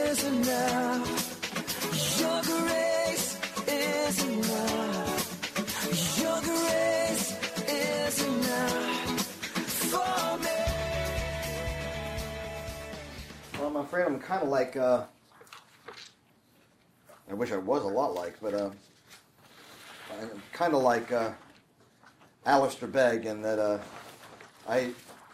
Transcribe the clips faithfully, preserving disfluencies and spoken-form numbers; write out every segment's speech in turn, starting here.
is enough. Your grace is enough. Your grace is enough for me. Well, I'm afraid I'm kind of like, uh, I wish I was a lot like, but uh, I'm kind of like uh, Alistair Begg in that uh, I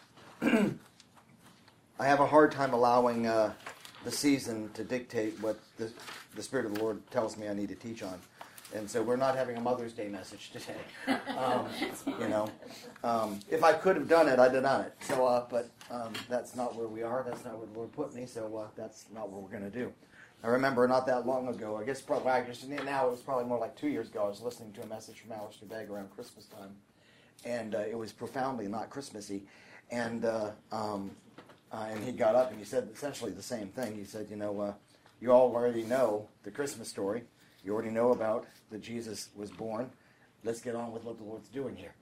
I have a hard time allowing uh, the season to dictate what the, the Spirit of the Lord tells me I need to teach on. And so we're not having a Mother's Day message today. Um, you know, um, if I could have done it, I'd have done it. So, uh, but um, that's not where we are. That's not where the Lord put me. So uh, that's not what we're going to do. I remember not that long ago. I guess probably I guess now it was probably more like two years ago. I was listening to a message from Alistair Begg around Christmas time, and uh, it was profoundly not Christmassy. And uh, um, uh, and he got up and he said essentially the same thing. He said, you know, uh, you all already know the Christmas story. You already know about that Jesus was born. Let's get on with what the Lord's doing here.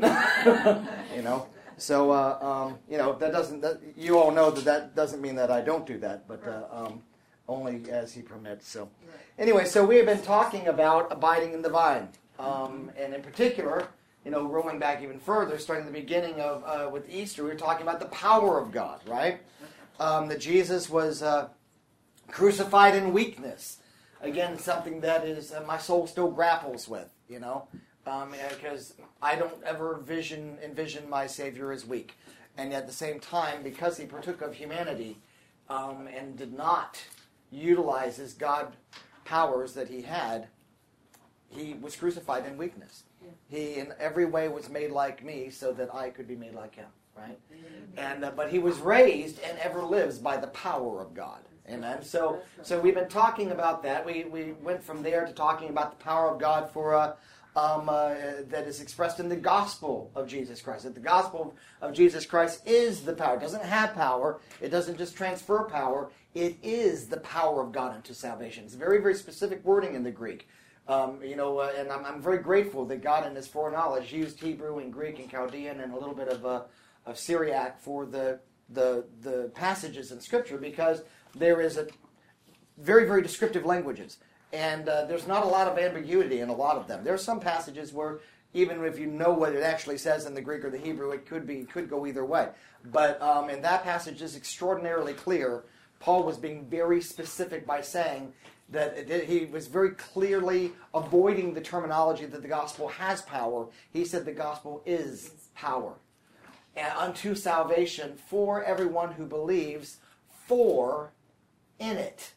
You know, so uh, um, you know that doesn't. That, you all know that that doesn't mean that I don't do that, but uh, um, only as He permits. So, anyway, so we have been talking about abiding in the vine, um, and in particular, you know, rolling back even further, starting the beginning of uh, with Easter, we were talking about the power of God, right? Um, that Jesus was uh, crucified in weakness. Again, something that is uh, my soul still grapples with, you know, um, because I don't ever vision envision my Savior as weak, and at the same time, because He partook of humanity um, and did not utilize His God powers that He had, He was crucified in weakness. He, in every way, was made like me, so that I could be made like Him, right? And uh, but He was raised and ever lives by the power of God. Amen. So, so we've been talking about that. We we went from there to talking about the power of God for uh, um, uh, that is expressed in the gospel of Jesus Christ. That the gospel of Jesus Christ is the power. It doesn't have power. It doesn't just transfer power. It is the power of God unto salvation. It's very very specific wording in the Greek. Um, you know, uh, and I'm, I'm very grateful that God, in His foreknowledge, used Hebrew and Greek and Chaldean and a little bit of uh, of Syriac for the the the passages in Scripture, because there is a very, very descriptive languages. And uh, there's not a lot of ambiguity in a lot of them. There are some passages where, even if you know what it actually says in the Greek or the Hebrew, it could be could go either way. But um, and that passage is extraordinarily clear. Paul was being very specific by saying that it, he was very clearly avoiding the terminology that the gospel has power. He said the gospel is power. And unto salvation for everyone who believes, for in it,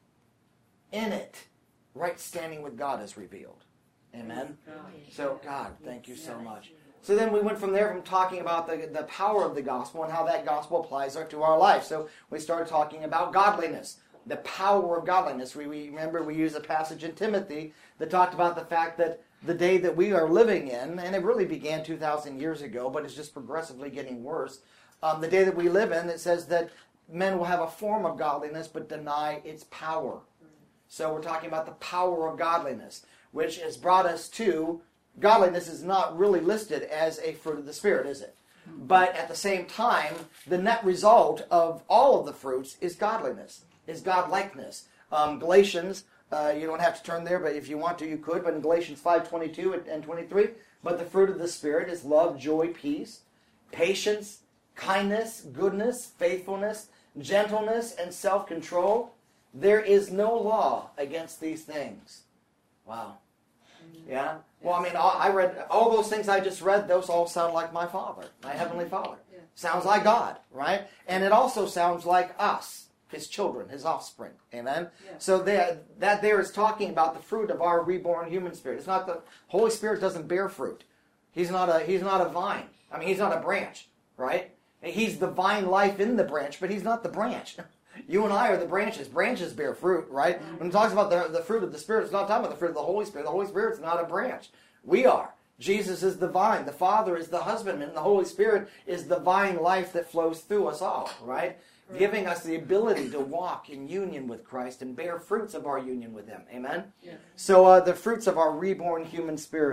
in it, right standing with God is revealed. Amen? So, God, thank you so much. So then we went from there from talking about the, the power of the gospel and how that gospel applies to our life. So we started talking about godliness, the power of godliness. We, we remember we used a passage in Timothy that talked about the fact that the day that we are living in, and it really began two thousand years ago, but it's just progressively getting worse. Um, the day that we live in, it says that men will have a form of godliness but deny its power. So we're talking about the power of godliness, which has brought us to, godliness is not really listed as a fruit of the Spirit, is it? But at the same time, the net result of all of the fruits is godliness, is godlikeness. Um, Galatians, uh, you don't have to turn there, but if you want to, you could. But in Galatians five twenty-two and twenty-three, but the fruit of the Spirit is love, joy, peace, patience, kindness, goodness, faithfulness, gentleness, and self-control. There is no law against these things. Wow. Yeah? Well, I mean, I read, all those things I just read, those all sound like my Father, my Heavenly Father. Sounds like God, right? And it also sounds like us, His children, His offspring. Amen? Yeah. So there, that there is talking about the fruit of our reborn human spirit. It's not the Holy Spirit doesn't bear fruit. He's not a He's not a vine. I mean, He's not a branch, right? He's the vine life in the branch, but He's not the branch. You and I are the branches. Branches bear fruit, right? When it talks about the, the fruit of the Spirit, it's not talking about the fruit of the Holy Spirit. The Holy Spirit's not a branch. We are. Jesus is the vine. The Father is the husbandman. The Holy Spirit is the vine life that flows through us all, right? Right. Giving us the ability to walk in union with Christ and bear fruits of our union with Him. Amen? Yeah. So uh, the fruits of our reborn human spirit.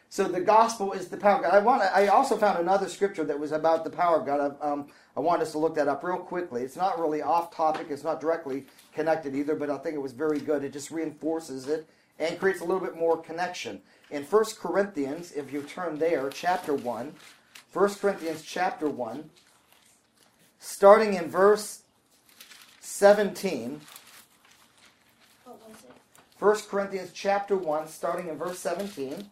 So the gospel is the power of God. I want. I also found another scripture that was about the power of God. I, um, I wanted us to look that up real quickly. It's not really off topic. It's not directly connected either, but I think it was very good. It just reinforces it and creates a little bit more connection. In First Corinthians, if you turn there, chapter one, First Corinthians chapter one, starting in verse seventeen. What was it? First Corinthians chapter one, starting in verse seventeen,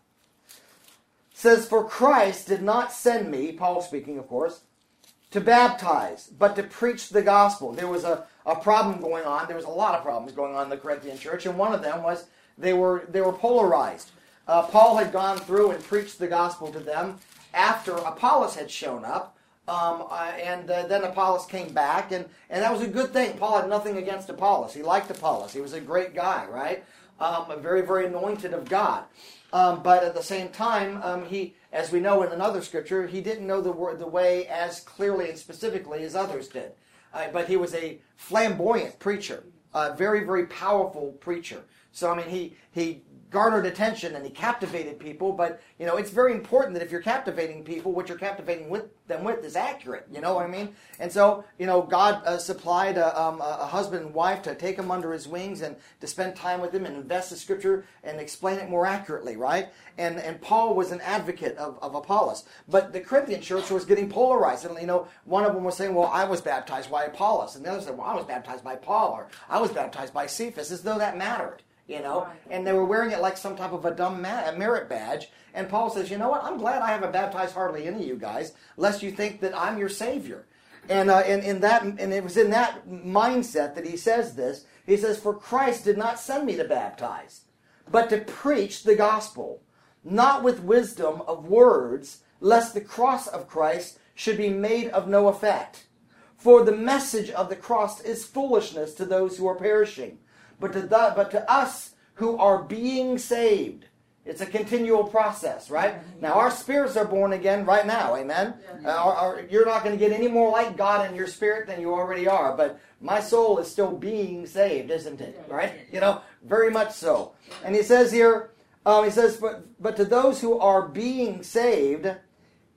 says, "For Christ did not send me," Paul speaking, of course, "to baptize, but to preach the gospel." There was a, a problem going on. There was a lot of problems going on in the Corinthian church, and one of them was they were they were polarized. Uh, Paul had gone through and preached the gospel to them after Apollos had shown up, um, uh, and uh, then Apollos came back, and, and that was a good thing. Paul had nothing against Apollos. He liked Apollos. He was a great guy, right? Um, very, very anointed of God. Um, but at the same time, um, he, as we know in another scripture, he didn't know the word, the way as clearly and specifically as others did. Uh, but he was a flamboyant preacher, a very, very powerful preacher. So I mean, he he garnered attention and he captivated people. But you know, it's very important that if you're captivating people, what you're captivating with them with is accurate. You know what I mean? And so you know, God uh, supplied a, um, a husband and wife to take him under His wings and to spend time with him and invest the Scripture and explain it more accurately, right? And and Paul was an advocate of, of Apollos, but the Corinthian church was getting polarized. And you know, one of them was saying, "Well, I was baptized by Apollos," and the other said, "Well, I was baptized by Paul," or "I was baptized by Cephas," as though that mattered. You know, and they were wearing it like some type of a dumb ma- merit badge. And Paul says, "You know what? I'm glad I haven't baptized hardly any of you guys, lest you think that I'm your Savior." And uh, and in that, and it was in that mindset that he says this. He says, "For Christ did not send me to baptize, but to preach the gospel, not with wisdom of words, lest the cross of Christ should be made of no effect. For the message of the cross is foolishness to those who are perishing. But to, the, but to us who are being saved," it's a continual process, right? Now, our spirits are born again right now, amen? Uh, our, our, you're not going to get any more like God in your spirit than you already are, but my soul is still being saved, isn't it? Right? You know, very much so. And he says here, um, he says, but, but to those who are being saved, it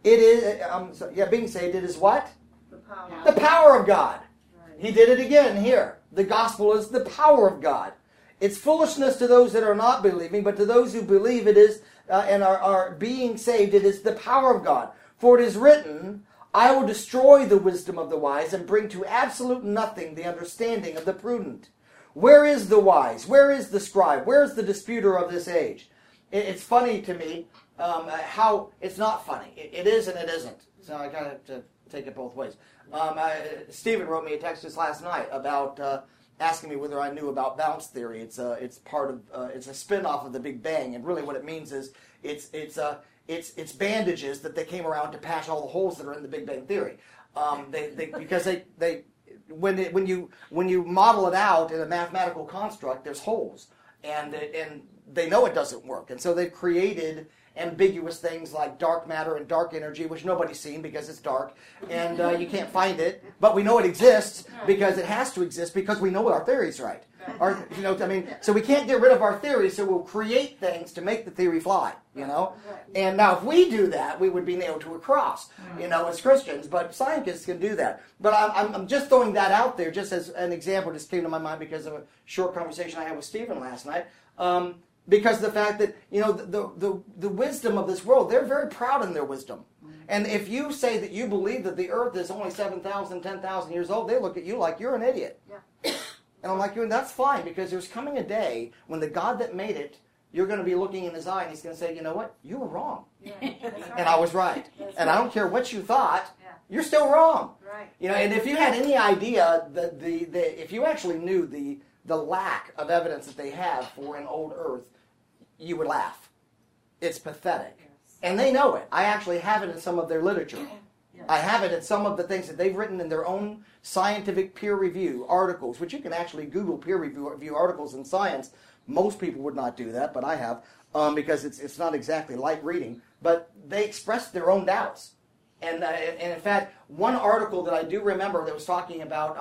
is, um, so, yeah, being saved, it is what? The power. The power of God. He did it again here. The gospel is the power of God. It's foolishness to those that are not believing, but to those who believe it is, uh, and are, are being saved, it is the power of God. For it is written, "I will destroy the wisdom of the wise and bring to absolute nothing the understanding of the prudent." Where is the wise? Where is the scribe? Where is the disputer of this age? It, it's funny to me um, how it's not funny. It, it is and it isn't. So I kind of have to take it both ways. Um, I, Stephen wrote me a text just last night about uh, asking me whether I knew about bounce theory. It's a it's part of uh, it's a spin-off of the Big Bang, and really what it means is it's it's uh, it's it's bandages that they came around to patch all the holes that are in the Big Bang theory. Um, they, they because they they when it, when you when you model it out in a mathematical construct, there's holes, and and they know it doesn't work, and so they've created ambiguous things like dark matter and dark energy, which nobody's seen because it's dark, and uh, you can't find it, but we know it exists because it has to exist because we know our theory's right. Our, you know, I mean, so we can't get rid of our theory, so we'll create things to make the theory fly, you know? And now if we do that, we would be nailed to a cross, you know, as Christians, but scientists can do that. But I'm, I'm just throwing that out there just as an example. Just came to my mind because of a short conversation I had with Stephen last night. Um, Because of the fact that, you know, the, the, the wisdom of this world, they're very proud in their wisdom. And if you say that you believe that the earth is only seven thousand, ten thousand years old, they look at you like you're an idiot. Yeah. And I'm like, that's fine, because there's coming a day when the God that made it, you're going to be looking in His eye and He's going to say, you know what, you were wrong. Yeah, right. And I was right. That's and right. I don't care what you thought, yeah. You're still wrong. Right. You know, and if you had any idea, that the, the if you actually knew the the lack of evidence that they have for an old earth, you would laugh. It's pathetic. Yes. And they know it. I actually have it in some of their literature. Yes. I have it in some of the things that they've written in their own scientific peer review articles, which you can actually Google peer review, review articles in science. Most people would not do that, but I have, um, because it's it's not exactly light reading. But they expressed their own doubts. And, uh, and in fact, one article that I do remember that was talking about um,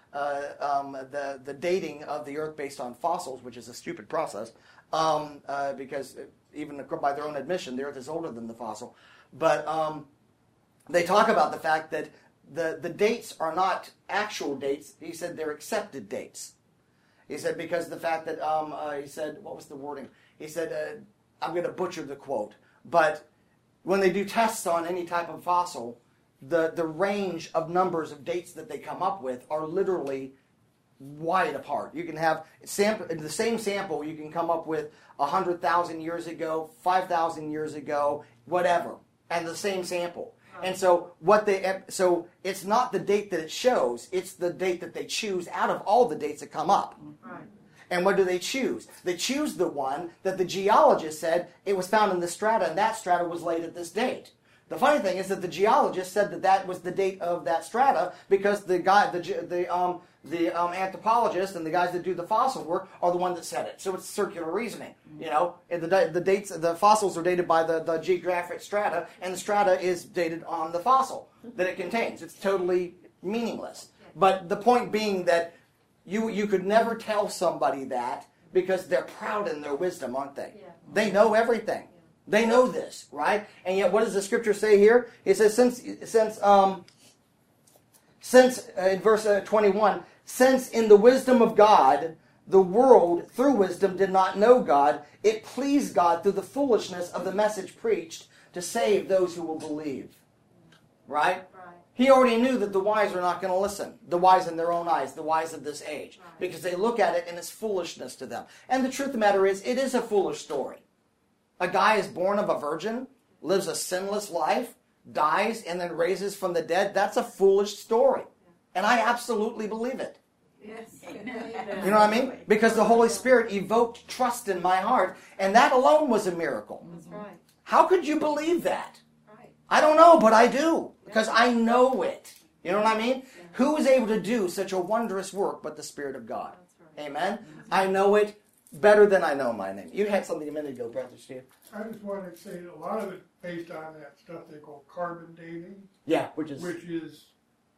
uh, um, the the dating of the Earth based on fossils, which is a stupid process, um, uh, because even by their own admission, the Earth is older than the fossil. But um, they talk about the fact that the the dates are not actual dates. He said they're accepted dates. He said because the fact that um, uh, he said what was the wording? He said uh, I'm going to butcher the quote, but when they do tests on any type of fossil, the, the range of numbers of dates that they come up with are literally wide apart. You can have sample, the same sample, you can come up with one hundred thousand years ago, five thousand years ago, whatever, and the same sample. And so what they so it's not the date that it shows, it's the date that they choose out of all the dates that come up. Right. And what do they choose? They choose the one that the geologist said it was found in the strata, and that strata was laid at this date. The funny thing is that the geologist said that that was the date of that strata because the guy, the the um the um, anthropologist and the guys that do the fossil work are the one that said it. So it's circular reasoning, you know. And the the dates, the fossils are dated by the, the geographic strata, and the strata is dated on the fossil that it contains. It's totally meaningless. But the point being that you you could never tell somebody that because they're proud in their wisdom, aren't they? Yeah. They know everything. They know this, right? And yet, what does the scripture say here? It says, since, since, um, since uh, in verse uh, twenty-one, since in the wisdom of God, the world through wisdom did not know God, it pleased God through the foolishness of the message preached to save those who will believe. Right? Right. He already knew that the wise are not going to listen. The wise in their own eyes, the wise of this age. Right. Because they look at it and it's foolishness to them. And the truth of the matter is, it is a foolish story. A guy is born of a virgin, lives a sinless life, dies, and then raises from the dead. That's a foolish story. And I absolutely believe it. Yes. You know what I mean? Because the Holy Spirit evoked trust in my heart, and that alone was a miracle. That's right. How could you believe that? Right. I don't know, but I do. Because I know it. You know what I mean? Who is able to do such a wondrous work but the Spirit of God? That's right. Amen? I know it better than I know my name. You had something a minute ago, Brother Steve. I just wanted to say a lot of it based on that stuff they call carbon dating, Yeah, which is... which is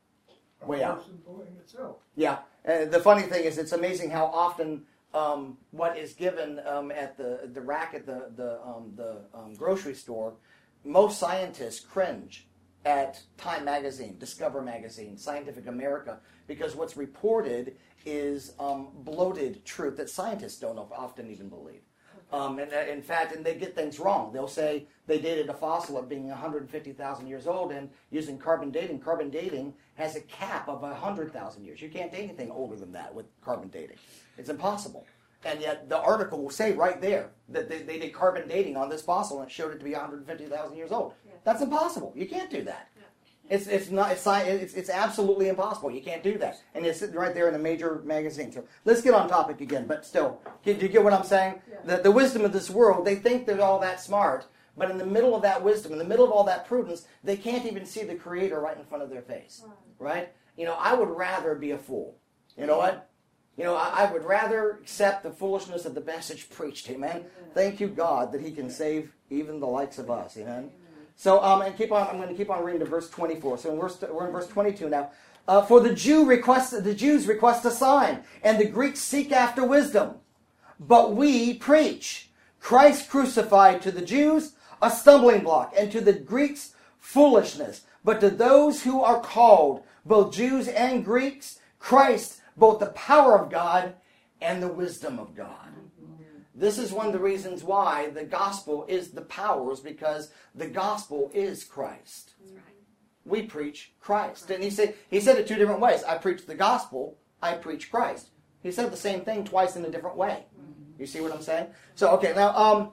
a Way out. personal in itself. Yeah. Uh, the funny thing is, it's amazing how often um, what is given um, at the the rack at the the um, the um, grocery store, most scientists cringe at Time Magazine, Discover Magazine, Scientific America, because what's reported is um, bloated truth that scientists don't often even believe. Um, and uh, in fact, and they get things wrong. They'll say they dated a fossil of being one hundred fifty thousand years old, and using carbon dating, carbon dating has a cap of one hundred thousand years. You can't date anything older than that with carbon dating. It's impossible. And yet the article will say right there that they, they did carbon dating on this fossil and it showed it to be one hundred fifty thousand years old. Yeah. That's impossible. You can't do that. It's it's not it's, it's it's absolutely impossible. You can't do that, and it's sitting right there in a major magazine. So let's get on topic again. But still, do you get what I'm saying? Yeah. The the wisdom of this world, they think they're all that smart, but in the middle of that wisdom, in the middle of all that prudence, they can't even see the Creator right in front of their face. Right. Right? You know, I would rather be a fool. You know what? You know, I, I would rather accept the foolishness of the message preached. Amen. Amen. Thank you, God, that He can save even the likes of us. Amen. So um, and keep on. I'm going to keep on reading to verse twenty-four. So in verse, we're in verse twenty-two now. Uh, For the Jew requests, the Jews request a sign, and the Greeks seek after wisdom. But we preach Christ crucified, to the Jews a stumbling block, and to the Greeks foolishness. But to those who are called, both Jews and Greeks, Christ, both the power of God and the wisdom of God. This is one of the reasons why the gospel is the power, is because the gospel is Christ. That's right. We preach Christ. And he said he said it two different ways. I preach the gospel, I preach Christ. He said the same thing twice in a different way. You see what I'm saying? So, okay, now, um,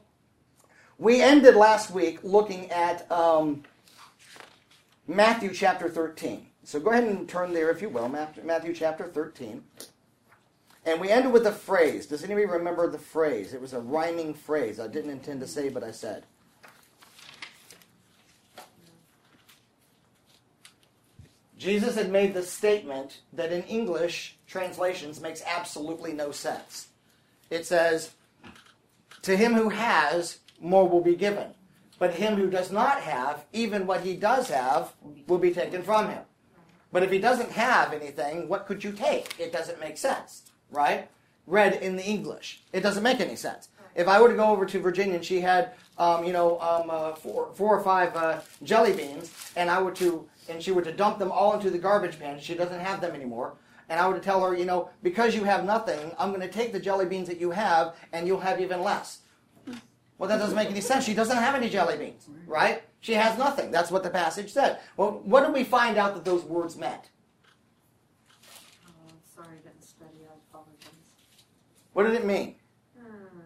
we ended last week looking at um, Matthew chapter thirteen. So go ahead and turn there, if you will, Matthew chapter thirteen. And we ended with a phrase. Does anybody remember the phrase? It was a rhyming phrase. I didn't intend to say, but I said. Jesus had made the statement that in English translations makes absolutely no sense. It says, to him who has, more will be given. But him who does not have, even what he does have, will be taken from him. But if he doesn't have anything, what could you take? It doesn't make sense, right? Read in the English. It doesn't make any sense. If I were to go over to Virginia and she had, um, you know, um, uh, four, four or five uh, jelly beans, and I were to, and she were to dump them all into the garbage pan, she doesn't have them anymore, and I were to tell her, you know, because you have nothing, I'm going to take the jelly beans that you have, and you'll have even less. Well, that doesn't make any sense. She doesn't have any jelly beans, right? She has nothing. That's what the passage said. Well, what did we find out that those words meant? Oh, sorry, I didn't study. I apologize. What did it mean? Hmm.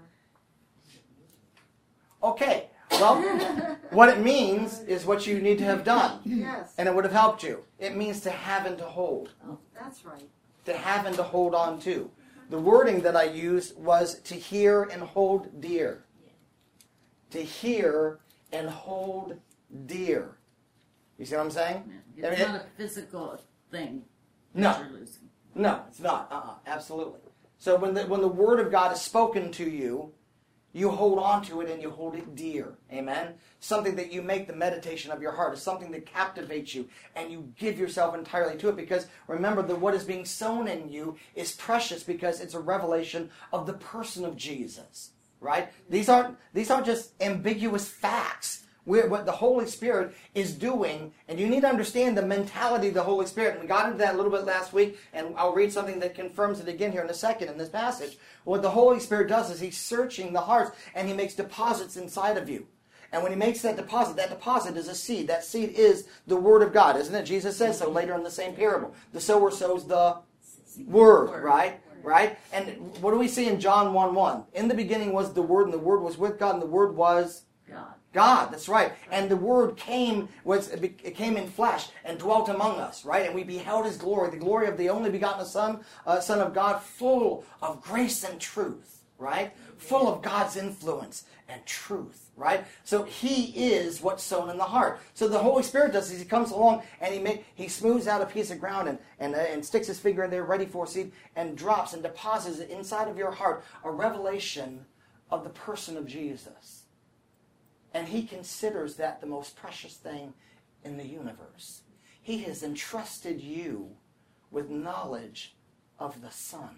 Okay, well, what it means is what you need to have done, Yes, and it would have helped you. It means to have and to hold, that's right. to have and to hold on to. The wording that I used was to hear and hold dear. To hear and hold dear. You see what I'm saying? It's I mean, not a physical thing. No. that you're losing. No, it's not. Uh-uh, absolutely. So when the when the word of God is spoken to you, you hold on to it and you hold it dear. Amen? Something that you make the meditation of your heart. Is something that captivates you and you give yourself entirely to it, because remember that what is being sown in you is precious because it's a revelation of the person of Jesus. Right? These aren't these aren't just ambiguous facts. We're, what the Holy Spirit is doing, and you need to understand the mentality of the Holy Spirit. And we got into that a little bit last week, and I'll read something that confirms it again here in a second in this passage. What the Holy Spirit does is He's searching the hearts, and He makes deposits inside of you. And when He makes that deposit, that deposit is a seed. That seed is the Word of God, isn't it? Jesus says so later in the same parable. The sower sows the Word, right? Right? And what do we see in John one one? In the beginning was the Word, and the Word was with God, and the Word was God. God, that's right. And the Word came, was it came in flesh and dwelt among us, right? And we beheld His glory, the glory of the only begotten Son, uh, Son of God, full of grace and truth, right? Full of God's influence and truth, right? So He is what's sown in the heart. So the Holy Spirit does is He comes along and He make, He smooths out a piece of ground and, and, uh, and sticks His finger in there ready for seed and drops and deposits it inside of your heart, a revelation of the person of Jesus. And He considers that the most precious thing in the universe. He has entrusted you with knowledge of the Son.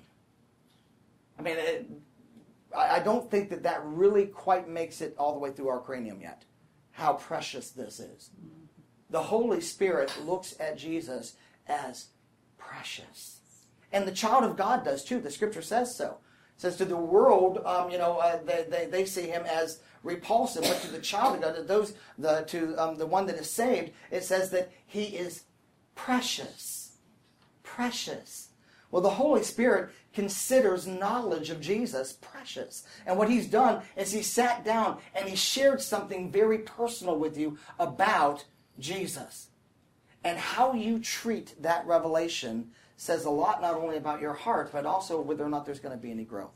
I mean, it, I don't think that that really quite makes it all the way through our cranium yet, how precious this is. The Holy Spirit looks at Jesus as precious. And the child of God does too. The Scripture says so. It says to the world, um, you know, uh, they, they, they see Him as repulsive, but to the child of God, to those, the, to um, the one that is saved, it says that He is precious. Precious. Well, the Holy Spirit considers knowledge of Jesus precious. And what He's done is He sat down and He shared something very personal with you about Jesus. And how you treat that revelation says a lot not only about your heart, but also whether or not there's going to be any growth.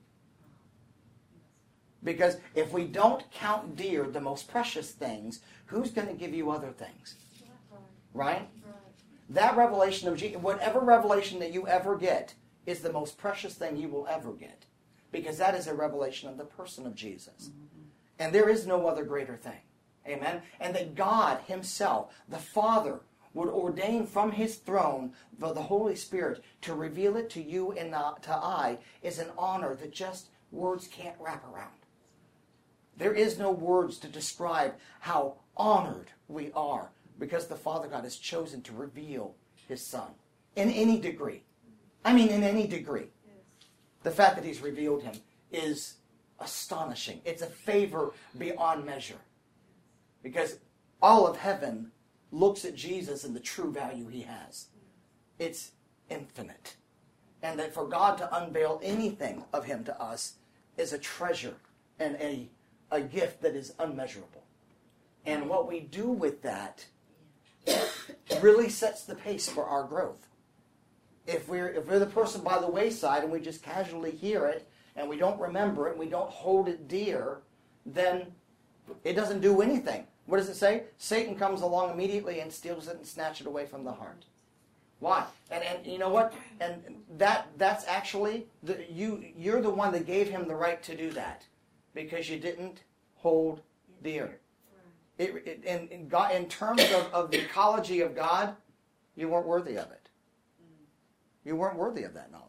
Because if we don't count dear the most precious things, who's going to give you other things? Right? That revelation of Jesus, whatever revelation that you ever get, is the most precious thing you will ever get. Because that is a revelation of the person of Jesus. And there is no other greater thing. Amen? And that God Himself, the Father, would ordain from His throne for the Holy Spirit to reveal it to you and to I is an honor that just words can't wrap around. There is no words to describe how honored we are because the Father God has chosen to reveal His Son in any degree. I mean, in any degree. The fact that He's revealed Him is astonishing. It's a favor beyond measure. Because all of heaven looks at Jesus and the true value He has. It's infinite. And that for God to unveil anything of Him to us is a treasure and a, a gift that is unmeasurable. And what we do with that really sets the pace for our growth. If we're, if we're the person by the wayside and we just casually hear it and we don't remember it and we don't hold it dear, then it doesn't do anything. What does it say? Satan comes along immediately and steals it and snatches it away from the heart. Why? And and you know what? And that that's actually the, you you're the one that gave him the right to do that because you didn't hold dear. It, it in in, God, in terms of, of the ecology of God, you weren't worthy of it. You weren't worthy of that knowledge.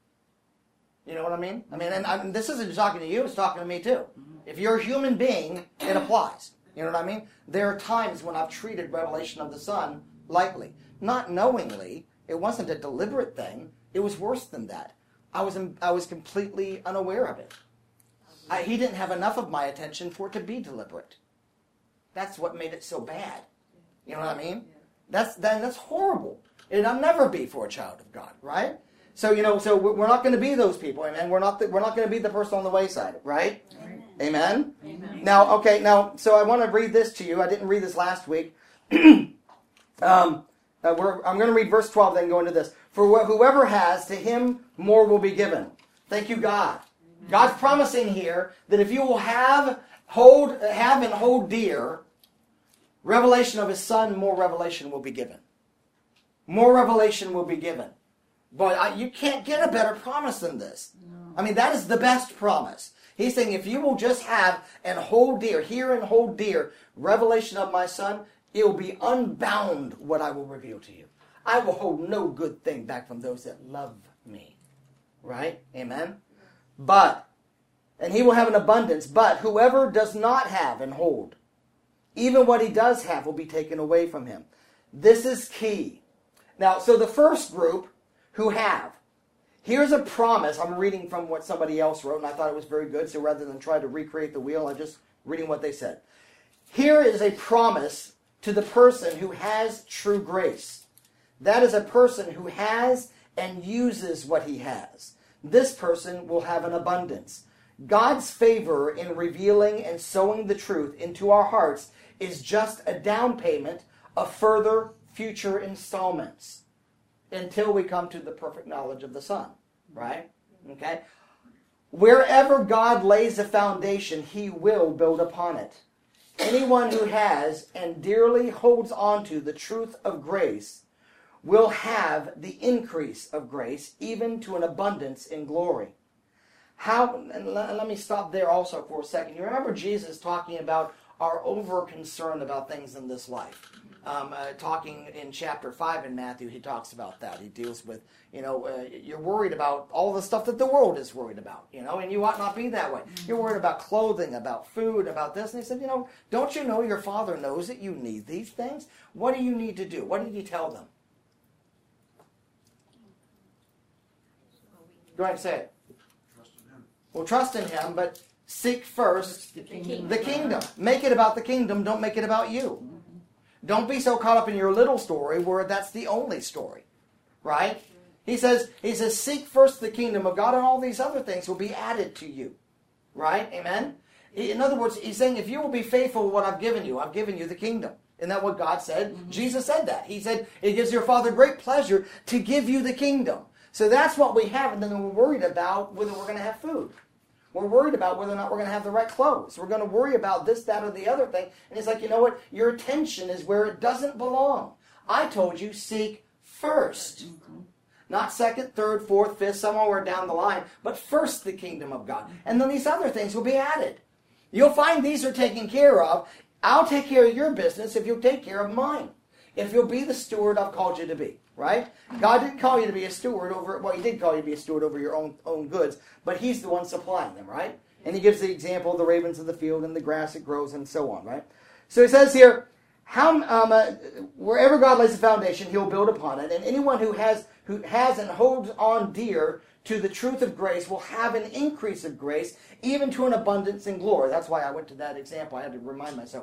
You know what I mean? I mean, and, I, and this isn't talking to you, it's talking to me too. If you're a human being, it applies. You know what I mean? There are times when I've treated revelation of the Son lightly. Not knowingly. It wasn't a deliberate thing. It was worse than that. I was I was completely unaware of it. I, he didn't have enough of my attention for it to be deliberate. That's what made it so bad. You know what I mean? That's then that's horrible. It'll never be for a child of God, right? So you know, so we're not going to be those people, amen. We're not the, we're not going to be the person on the wayside, right? Amen. Amen. Amen. Now, okay, now, so I want to read this to you. I didn't read this last week. um, uh, we're, I'm going to read verse twelve, then go into this. For wh- whoever has, to him more will be given. Thank you, God. Amen. God's promising here that if you will have hold, have and hold dear revelation of His Son, more revelation will be given. More revelation will be given. But I, you can't get a better promise than this. No. I mean, that is the best promise. He's saying, if you will just have and hold dear, hear and hold dear, revelation of my Son, it will be unbound what I will reveal to you. I will hold no good thing back from those that love me. Right? Amen? But, and he will have an abundance, but whoever does not have and hold, even what he does have will be taken away from him. This is key. Now, so the first group who have, here's a promise. I'm reading from what somebody else wrote, and I thought it was very good, so rather than try to recreate the wheel, I'm just reading what they said. Here is a promise to the person who has true grace. That is a person who has and uses what he has. This person will have an abundance. God's favor in revealing and sowing the truth into our hearts is just a down payment of further future installments until we come to the perfect knowledge of the Son. Right? Okay? Wherever God lays a foundation, He will build upon it. Anyone who has and dearly holds on to the truth of grace will have the increase of grace, even to an abundance in glory. How? And let me stop there also for a second. You remember Jesus talking about our over concern about things in this life. Um, uh, talking in chapter five in Matthew, he talks about that. He deals with, you know, uh, you're worried about all the stuff that the world is worried about, you know, and you ought not be that way. You're worried about clothing, about food, about this. And he said, you know, don't you know your Father knows that you need these things? What do you need to do? What did he tell them? Go ahead and say it. Trust in Him. Well, trust in Him, but seek first The kingdom. the kingdom. Make it about the kingdom. Don't make it about you. Don't be so caught up in your little story where that's the only story. Right? He says, he says, seek first the kingdom of God and all these other things will be added to you. Right? Amen? In other words, he's saying, if you will be faithful to what I've given you, I've given you the kingdom. Isn't that what God said? Mm-hmm. Jesus said that. He said, it gives your Father great pleasure to give you the kingdom. So that's what we have, and then we're worried about whether we're going to have food. We're worried about whether or not we're going to have the right clothes. We're going to worry about this, that, or the other thing. And it's like, you know what? Your attention is where it doesn't belong. I told you, seek first. Mm-hmm. Not second, third, fourth, fifth, somewhere down the line, but first the kingdom of God. And then these other things will be added. You'll find these are taken care of. I'll take care of your business if you'll take care of mine. If you'll be the steward I've called you to be. Right? God didn't call you to be a steward over, well, He did call you to be a steward over your own own goods, but He's the one supplying them, right? And He gives the example of the ravens of the field and the grass it grows and so on, right? So He says here, how um, uh, wherever God lays a foundation, He'll build upon it, and anyone who has who has and holds on dear to the truth of grace will have an increase of grace, even to an abundance in glory. That's why I went to that example. I had to remind myself.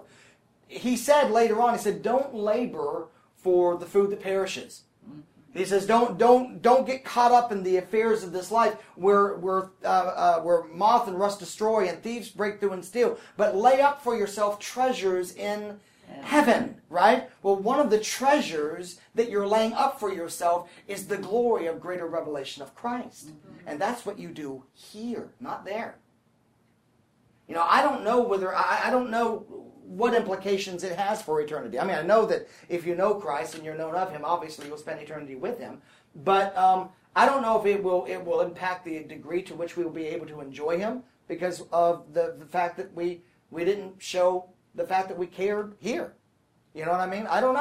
He said later on, He said, don't labor for the food that perishes. He says, don't don't don't get caught up in the affairs of this life where where uh, uh, where moth and rust destroy and thieves break through and steal, but lay up for yourself treasures in heaven, right? Well, one of the treasures that you're laying up for yourself is the glory of greater revelation of Christ. Mm-hmm. And that's what you do here, not there. You know, I don't know whether, I, I don't know what implications it has for eternity. I mean, I know that if you know Christ and you're known of Him, obviously you'll spend eternity with Him. But um, I don't know if it will it will impact the degree to which we will be able to enjoy Him because of the, the fact that we, we didn't show the fact that we cared here. You know what I mean? I don't know.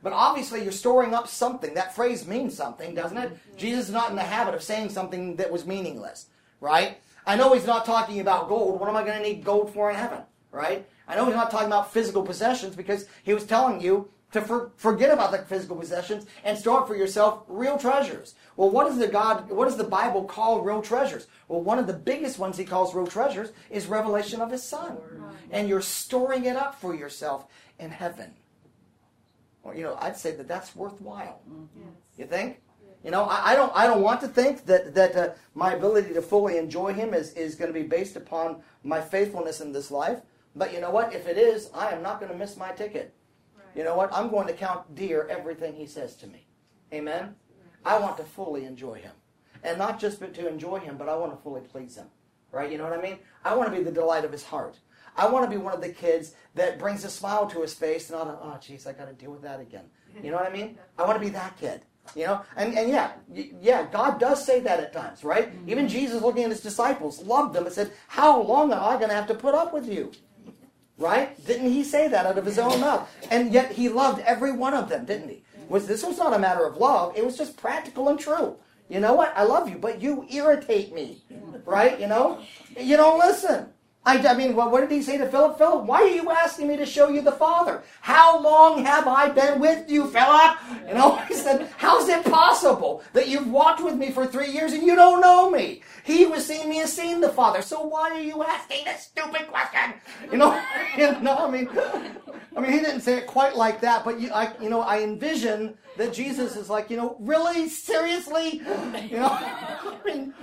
But obviously you're storing up something. That phrase means something, doesn't it? Jesus is not in the habit of saying something that was meaningless, right? I know he's not talking about gold. What am I going to need gold for in heaven, right? I know he's not talking about physical possessions because he was telling you to for, forget about the physical possessions and store up for yourself real treasures. Well, what does the God, what does the Bible call real treasures? Well, one of the biggest ones he calls real treasures is revelation of his Son. And you're storing it up for yourself in heaven. Well, you know, I'd say that that's worthwhile. Yes. You think? You know, I, I don't I don't want to think that, that uh, my ability to fully enjoy him is, is going to be based upon my faithfulness in this life. But you know what? If it is, I am not going to miss my ticket. You know what? I'm going to count dear everything he says to me. Amen? I want to fully enjoy him. And not just to enjoy him, but I want to fully please him. Right? You know what I mean? I want to be the delight of his heart. I want to be one of the kids that brings a smile to his face, not a, oh, geez, I got to deal with that again. You know what I mean? I want to be that kid. You know? And, and yeah, yeah, God does say that at times, right? Even Jesus, looking at his disciples, loved them and said, how long am I going to have to put up with you? Right? Didn't he say that out of his own mouth? And yet he loved every one of them, didn't he? Was This was not a matter of love. It was just practical and true. You know what? I love you, but you irritate me. Right? You know? You don't listen. I, I mean, what, what did he say to Philip? Philip, why are you asking me to show you the Father? How long have I been with you, Philip? You know, he said, how's it possible that you've walked with me for three years and you don't know me? He who has seen me has seen the Father. So why are you asking this stupid question? You know, you know, I mean, I mean, he didn't say it quite like that, but you, I, you know, I envision that Jesus is like, you know, really, seriously, you know, I mean,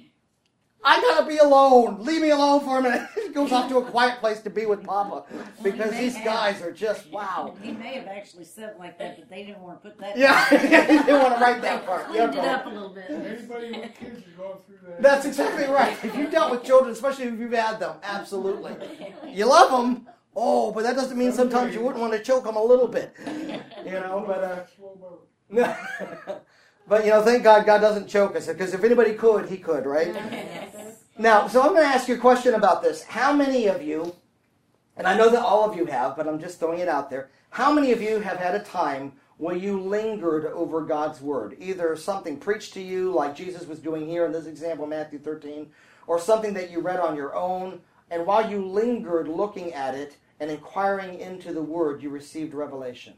I gotta be alone. Leave me alone for a minute. He goes off to a quiet place to be with Papa because these guys are just wow. He may have actually said it like that, but they didn't want to put that. Yeah, he didn't want to write that part. Cleaned Yeah, it up a little bit. Anybody with kids is going through that. that's exactly right. If you've dealt with children, especially if you've had them, absolutely. You love them, oh, but that doesn't mean sometimes you wouldn't want to choke them a little bit. You know, but uh, Slow boat. but you know, thank God God doesn't choke us because if anybody could, he could, right? Now, so I'm going to ask you a question about this. How many of you, and I know that all of you have, but I'm just throwing it out there, how many of you have had a time where you lingered over God's Word? Either something preached to you, like Jesus was doing here in this example, Matthew thirteen, or something that you read on your own, and while you lingered looking at it and inquiring into the Word, you received revelation.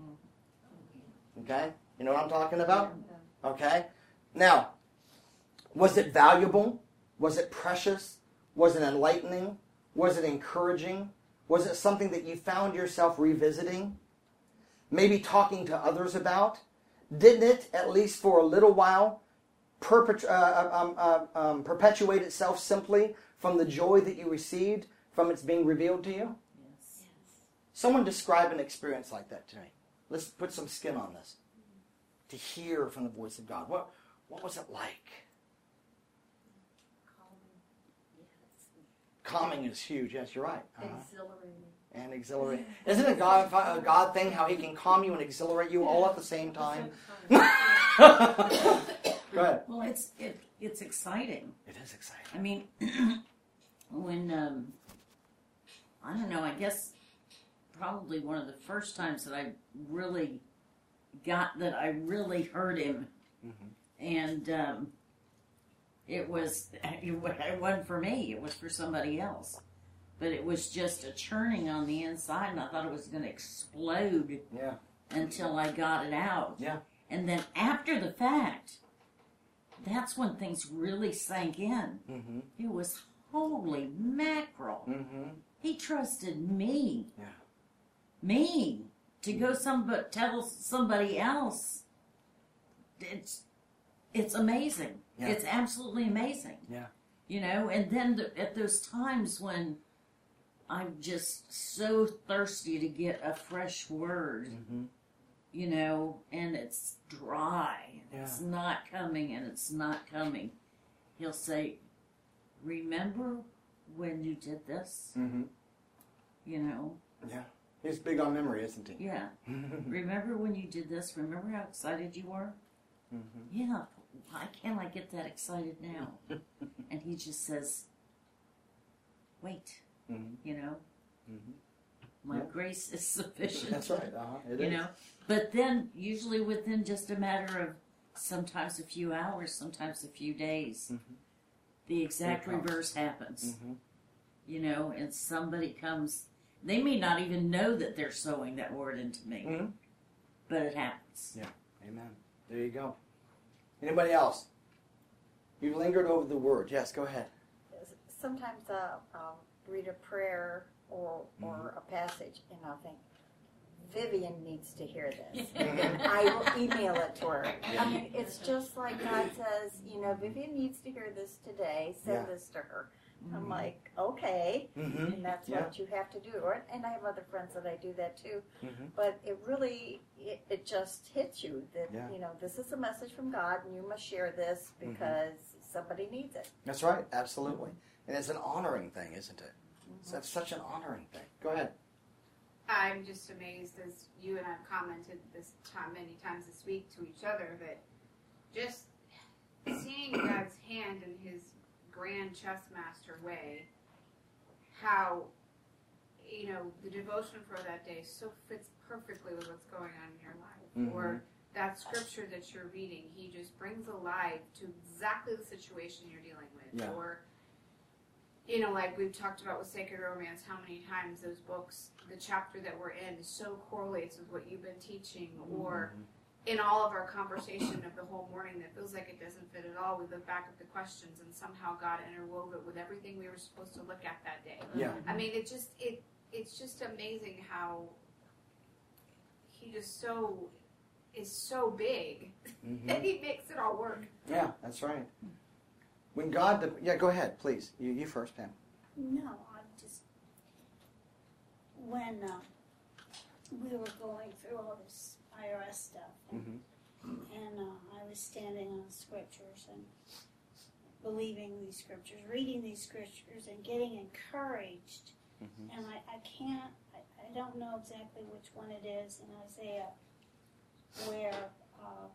Okay? You know what I'm talking about? Okay? Now, was it valuable? Was it precious? Was it enlightening? Was it encouraging? Was it something that you found yourself revisiting? Maybe talking to others about? Didn't it, at least for a little while, perpet- uh, um, uh, um, perpetuate itself simply from the joy that you received from its being revealed to you? Yes. Someone describe an experience like that to me. Let's put some skin on this. To hear from the voice of God. What, what was it like? Calming is huge. Yes, you're right. Uh-huh. Exhilarating. And exhilarating. Isn't it a God, a God thing how he can calm you and exhilarate you all at the same time? Go ahead. Well, it's it, it's exciting. It is exciting. I mean, when um, I don't know. I guess probably one of the first times that I really got that I really heard him, Mm-hmm. and um, it was it wasn't for me. It was for somebody else. But it was just a churning on the inside, and I thought it was going to explode Yeah. until I got it out. Yeah. And then after the fact, that's when things really sank in. Mm-hmm. It was holy mackerel. Mm-hmm. He trusted me, Yeah. me, to go somebody, tell somebody else. It's it's amazing. Yeah. It's absolutely amazing. Yeah. You know, and then the, at those times when I'm just so thirsty to get a fresh word, Mm-hmm. you know, and it's dry. Yeah. It's not coming and it's not coming. He'll say, remember when you did this? Mm-hmm. You know? Yeah. He's big on memory, isn't he? Yeah. Remember when you did this? Remember how excited you were? Mm-hmm. Yeah. Why can't I get that excited now? And he just says, wait, Mm-hmm. you know? Mm-hmm. My Yeah. grace is sufficient. That's right. Uh-huh. It you is. know, but then usually within just a matter of sometimes a few hours, sometimes a few days, Mm-hmm. the exact It comes. reverse happens. Mm-hmm. You know, and somebody comes. They may not even know that they're sowing that word into me, Mm-hmm. but it happens. Amen. There you go. Anybody else? You lingered over the word. Yes, go ahead. Sometimes uh, I'll read a prayer or or a passage, and I'll think, Vivian needs to hear this. And I will email it to her. I mean, it's just like God says, you know, Vivian needs to hear this today. Send Yeah. this to her. I'm like, okay, Mm-hmm. and that's Yeah. what you have to do. Or, and I have other friends that I do that too. Mm-hmm. But it really, it, it just hits you that, Yeah. you know, this is a message from God, and you must share this because somebody needs it. That's right. Absolutely. And it's an honoring thing, isn't it? It's that's such an honoring thing. Go ahead. I'm just amazed, as you and I've commented this time many times this week to each other, that just seeing God's hand in His grand chess master way, how, you know, the devotion for that day so fits perfectly with what's going on in your life. Mhm. Or that scripture that you're reading, He just brings alive to exactly the situation you're dealing with. Yeah. Or, you know, like we've talked about with Sacred Romance, how many times those books, the chapter that we're in, so correlates with what you've been teaching. Or in all of our conversation of the whole morning that feels like it doesn't fit at all, we look back at the questions and somehow God interwove it with everything we were supposed to look at that day. Yeah. I mean, it just, it it's just amazing how He just so, is so big Mm-hmm. that He makes it all work. Yeah, that's right. When God, de- yeah, go ahead, please. You, you first, Pam. No, I'm just, when uh, we were going through all this I R S stuff, and, Mm-hmm. and uh, I was standing on scriptures and believing these scriptures, reading these scriptures, and getting encouraged. Mm-hmm. And I, I can't, I, I don't know exactly which one it is in Isaiah, where, uh,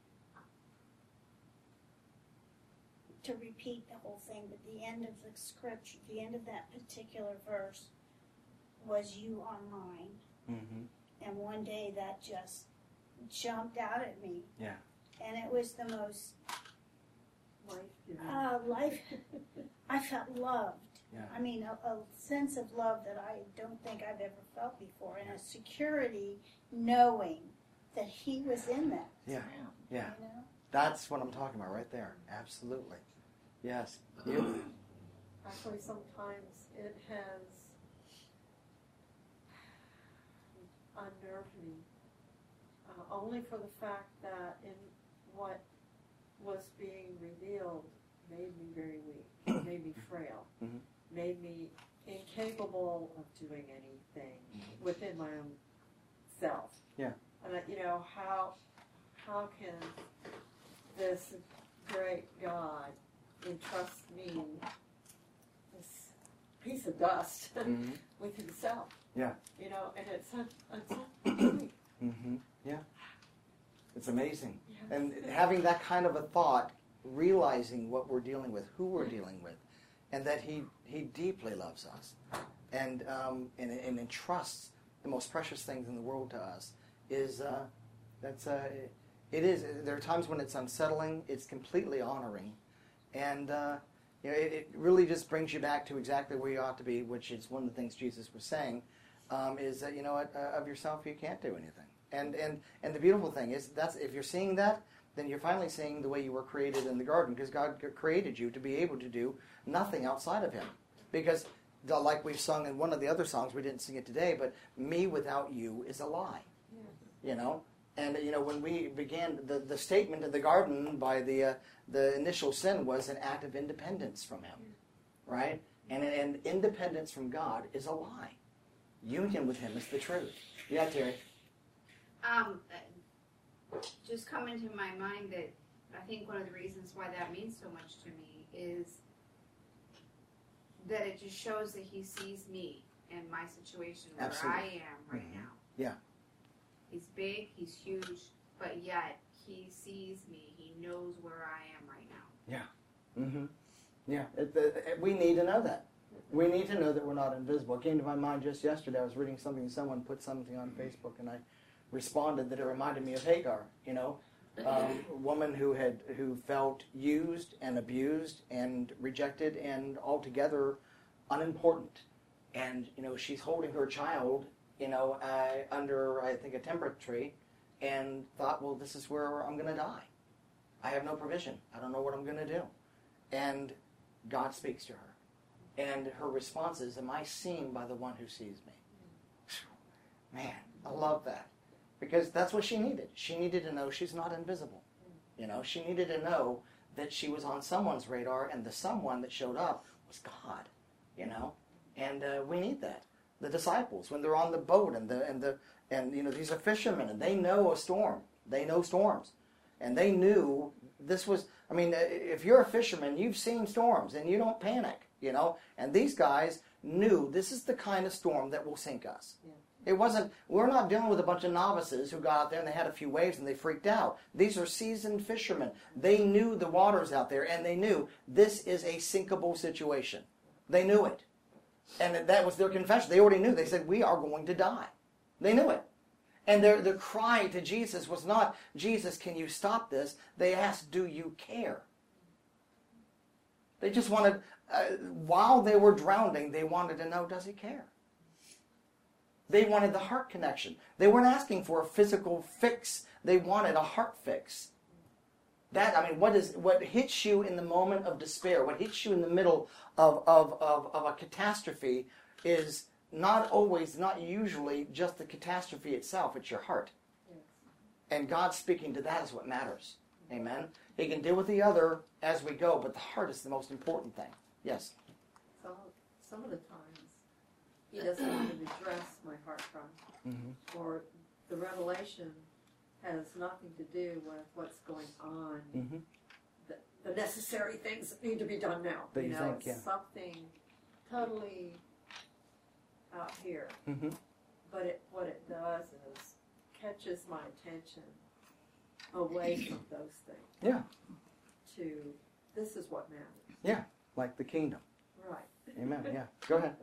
to repeat the whole thing, but the end of the scripture, the end of that particular verse was "You are mine." Mm-hmm. And one day that just jumped out at me. Yeah. And it was the most Life-giving. uh, life. I felt loved. Yeah. I mean, a, a sense of love that I don't think I've ever felt before, and a security knowing that He was in that. Yeah. Yeah. You know? That's what I'm talking about right there. Absolutely. Yes. You? Actually, sometimes it has unnerved me, uh, only for the fact that in what was being revealed made me very weak, made me frail, Mhm. made me incapable of doing anything within my own self. Yeah. And I- you know, how how can this great God entrust me, this piece of dust, Mm-hmm. with Himself? Yeah. You know, and it's such, it's such relief. Mm-hmm. Yeah. It's amazing. Yeah. And having that kind of a thought, realizing what we're dealing with, who we're dealing with, and that He He deeply loves us, and um, and, and entrusts the most precious things in the world to us, is uh, that's uh, it is. There are times when it's unsettling. It's completely honoring, and uh, you know, it, it really just brings you back to exactly where you ought to be, which is one of the things Jesus was saying, um, is that, you know what, uh, of yourself you can't do anything. And and and the beautiful thing is, that's if you're seeing that, then you're finally seeing the way you were created in the garden, because God created you to be able to do nothing outside of Him. Because, the, like we've sung in one of the other songs, we didn't sing it today, but me without you is a lie. You know? And, you know, when we began, the, the statement in the garden by the uh, the initial sin was an act of independence from Him. Right? And, and independence from God is a lie. Union with Him is the truth. Yeah, Terry? Um, uh, just come into my mind that I think one of the reasons why that means so much to me is that it just shows that He sees me and my situation where Absolutely. I am right Mhm. now. Yeah. He's big, He's huge, but yet He sees me. He knows where I am right now. Mm-hmm. Yeah, it, the, it, we need to know that. We need to know that we're not invisible. It came to my mind just yesterday. I was reading something, someone put something on Facebook, and I responded that it reminded me of Hagar, you know, um, a woman who had who felt used and abused and rejected and altogether unimportant. And, you know, she's holding her child, you know, uh, under, I think, a temperate tree, and thought, well, this is where I'm going to die. I have no provision. I don't know what I'm going to do. And God speaks to her. And her response is, am I seen by the one who sees me? Man, I love that. Because that's what she needed. She needed to know she's not invisible. You know, she needed to know that she was on someone's radar, and the someone that showed up was God. You know? And uh, we need that. The disciples, when they're on the boat, and the and the and you know, these are fishermen, and they know a storm. They know storms. And they knew this was, I mean, if you're a fisherman, you've seen storms, and you don't panic. You know, and these guys knew this is the kind of storm that will sink us. Yeah. It wasn't, we're not dealing with a bunch of novices who got out there and they had a few waves and they freaked out. These are seasoned fishermen. They knew the waters out there, and they knew this is a sinkable situation. They knew it. And that was their confession. They already knew. They said, we are going to die. They knew it. And their, their cry to Jesus was not, Jesus, can you stop this? They asked, do you care? They just wanted, uh, while they were drowning, they wanted to know, does he care? They wanted the heart connection. They weren't asking for a physical fix. They wanted a heart fix. That, I mean, what is what hits you in the moment of despair, what hits you in the middle of, of, of, of a catastrophe is not always, not usually just the catastrophe itself. It's your heart. And God speaking to that is what matters. Amen? He can deal with the other as we go, but the heart is the most important thing. Yes? So, some of the times, he doesn't even address my heart cry. Mm-hmm. Or the revelation has nothing to do with what's going on. Mm-hmm. The, the necessary things that need to be done now. But you, you know, think, it's yeah. something totally out here. Mm-hmm. But it, what it does is catches my attention away from those things. Yeah. To, this is what matters. Yeah, like the kingdom. Right. Amen, yeah. Go ahead.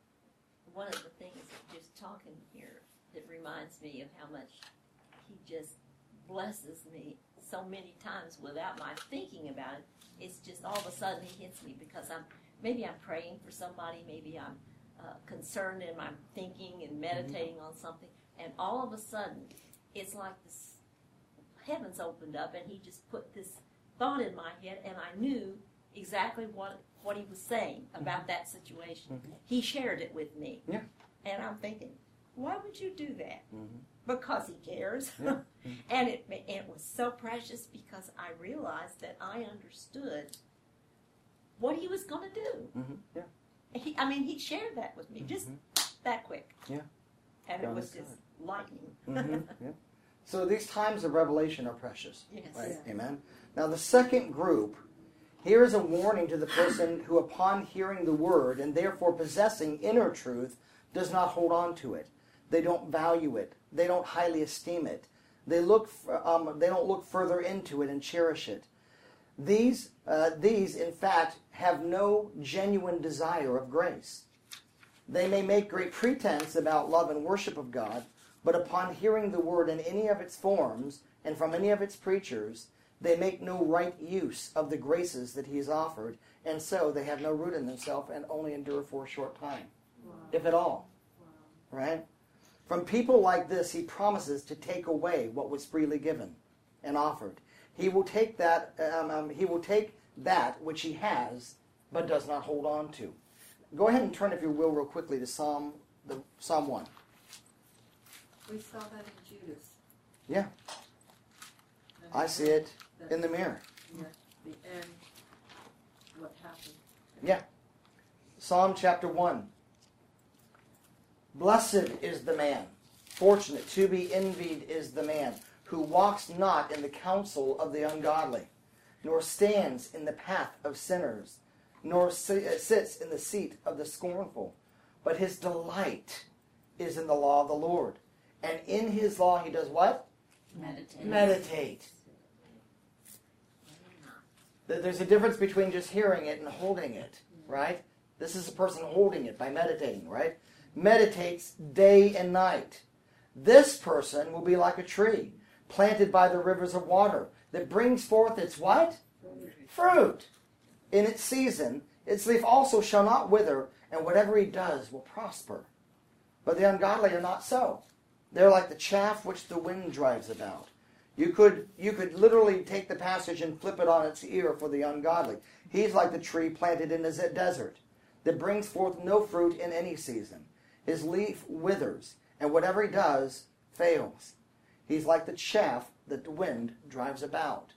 One of the things just talking here that reminds me of how much he just blesses me so many times without my thinking about it. It's just all of a sudden he hits me because I'm, maybe I'm praying for somebody, maybe I'm uh, concerned and I'm thinking and meditating mm-hmm. on something, and all of a sudden it's like this heavens opened up and he just put this thought in my head, and I knew exactly what what he was saying about mm-hmm. that situation. Mm-hmm. He shared it with me. Yeah. And I'm thinking, why would you do that? Mm-hmm. Because he cares. Yeah. Mm-hmm. and it, it was so precious because I realized that I understood what he was going to do. Mm-hmm. Yeah. He, I mean, he shared that with me, just mm-hmm. that quick. Yeah. And God it was just lightning. mm-hmm. Yeah. So these times of revelation are precious. Yes. Right? Yeah. Amen. Now the second group, here is a warning to the person who, upon hearing the word and therefore possessing inner truth, does not hold on to it. They don't value it. They don't highly esteem it. They look. For, um, they don't look further into it and cherish it. These, uh, these, in fact, have no genuine desire of grace. They may make great pretense about love and worship of God, but upon hearing the word in any of its forms and from any of its preachers, they make no right use of the graces that he has offered, and so they have no root in themselves and only endure for a short time, wow. if at all. Wow. Right? From people like this, he promises to take away what was freely given and offered. He will take that. Um, um, he will take that which he has, but does not hold on to. Go ahead and turn, if you will, real quickly to Psalm the Psalm one. We saw that in Judas. Yeah, I see it in the mirror. Yeah, the end, what happened. Yeah. Psalm chapter one. Blessed is the man, fortunate, to be envied is the man, who walks not in the counsel of the ungodly, nor stands in the path of sinners, nor sits in the seat of the scornful. But his delight is in the law of the Lord. And in his law he does what? Meditate. Meditate. There's a difference between just hearing it and holding it, right? This is a person holding it by meditating, right? Meditates day and night. This person will be like a tree planted by the rivers of water that brings forth its what? Fruit. In its season, its leaf also shall not wither, and whatever he does will prosper. But the ungodly are not so. They're like the chaff which the wind drives about. You could, you could literally take the passage and flip it on its ear for the ungodly. He's like the tree planted in the desert that brings forth no fruit in any season. His leaf withers, and whatever he does fails. He's like the chaff that the wind drives about.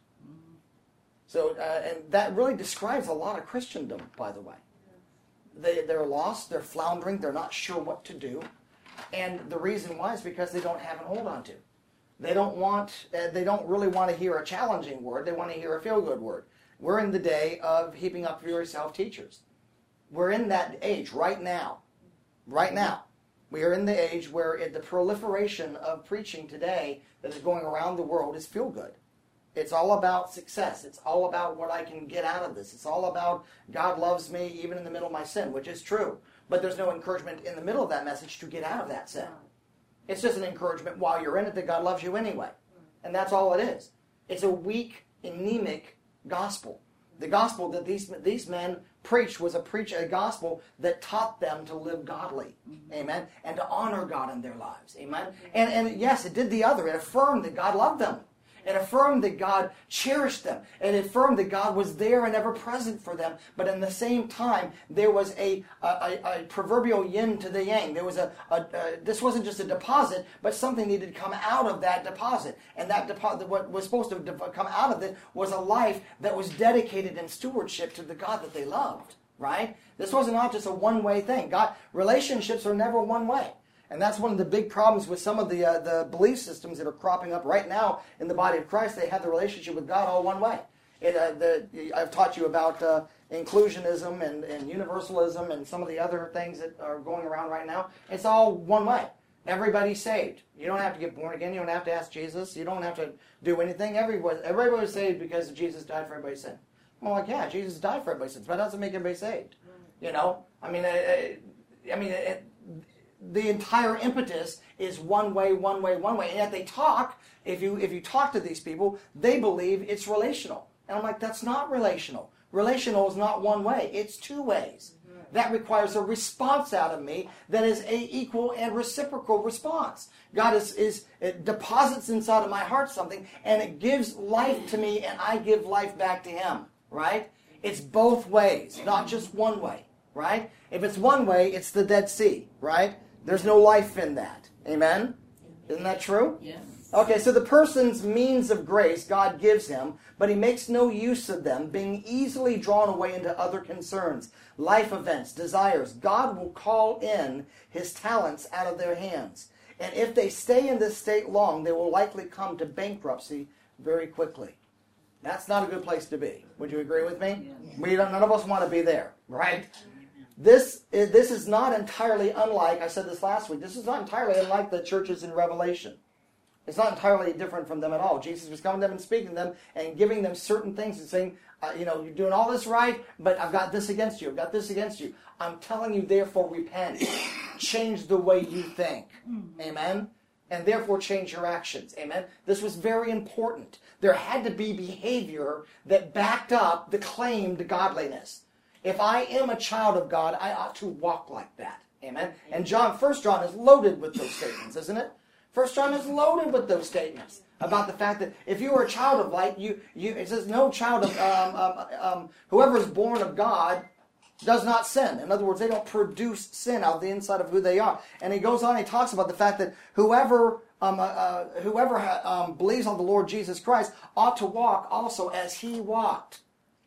So, uh, and that really describes a lot of Christendom, by the way. They, they're lost, they're floundering, they're not sure what to do. And the reason why is because they don't have a hold on to. They don't want, uh, they don't really want to hear a challenging word, they want to hear a feel-good word. We're in the day of heaping up for yourself teachers. We're in that age right now. Right now. We are in the age where it, the proliferation of preaching today that is going around the world is feel-good. It's all about success. It's all about what I can get out of this. It's all about God loves me even in the middle of my sin, which is true. But there's no encouragement in the middle of that message to get out of that sin. It's just an encouragement while you're in it that God loves you anyway. And that's all it is. It's a weak, anemic gospel. The gospel that these these men preached was a preach a gospel that taught them to live godly. Mm-hmm. Amen. And to honor God in their lives. Amen. Mm-hmm. And, and yes, it did the other. It affirmed that God loved them. It affirmed that God cherished them. It affirmed that God was there and ever present for them. But in the same time, there was a, a, a, a proverbial yin to the yang. There was a, a, a this wasn't just a deposit, but something needed to come out of that deposit. And that deposit, what was supposed to come out of it, was a life that was dedicated in stewardship to the God that they loved. Right? This was not just a one-way thing. God, relationships are never one way. And that's one of the big problems with some of the uh, the belief systems that are cropping up right now in the body of Christ. They have the relationship with God all one way. It, uh, the, I've taught you about uh, inclusionism and, and universalism and some of the other things that are going around right now. It's all one way. Everybody's saved. You don't have to get born again. You don't have to ask Jesus. You don't have to do anything. Everybody, everybody was saved because Jesus died for everybody's sin. Well, like, yeah, Jesus died for everybody's sins, but that doesn't make everybody saved. You know? I mean, I, I mean, it, the entire impetus is one way, one way, one way. And yet they talk, if you if you talk to these people, they believe it's relational. And I'm like, that's not relational. Relational is not one way. It's two ways. Mm-hmm. That requires a response out of me that is a equal and reciprocal response. God is, is it deposits inside of my heart something, and it gives life to me, and I give life back to Him. Right? It's both ways, not just one way. Right? If it's one way, it's the Dead Sea. Right? There's no life in that. Amen? Isn't that true? Yes. Okay, so the person's means of grace God gives him, but he makes no use of them, being easily drawn away into other concerns, life events, desires. God will call in his talents out of their hands. And if they stay in this state long, they will likely come to bankruptcy very quickly. That's not a good place to be. Would you agree with me? Yes. We don't, none of us want to be there, right? This is, this is not entirely unlike, I said this last week, this is not entirely unlike the churches in Revelation. It's not entirely different from them at all. Jesus was coming to them and speaking to them and giving them certain things and saying, uh, you know, you're doing all this right, but I've got this against you. I've got this against you. I'm telling you, therefore, repent. Change the way you think. Amen? And therefore change your actions. Amen? This was very important. There had to be behavior that backed up the claim to godliness. If I am a child of God, I ought to walk like that. Amen? And John, First John is loaded with those statements, isn't it? First John is loaded with those statements about the fact that if you are a child of light, you, you it says no child of, um, um, um, whoever is born of God does not sin. In other words, they don't produce sin out of the inside of who they are. And he goes on, he talks about the fact that whoever um, uh, uh, whoever ha- um, believes on the Lord Jesus Christ ought to walk also as he walked.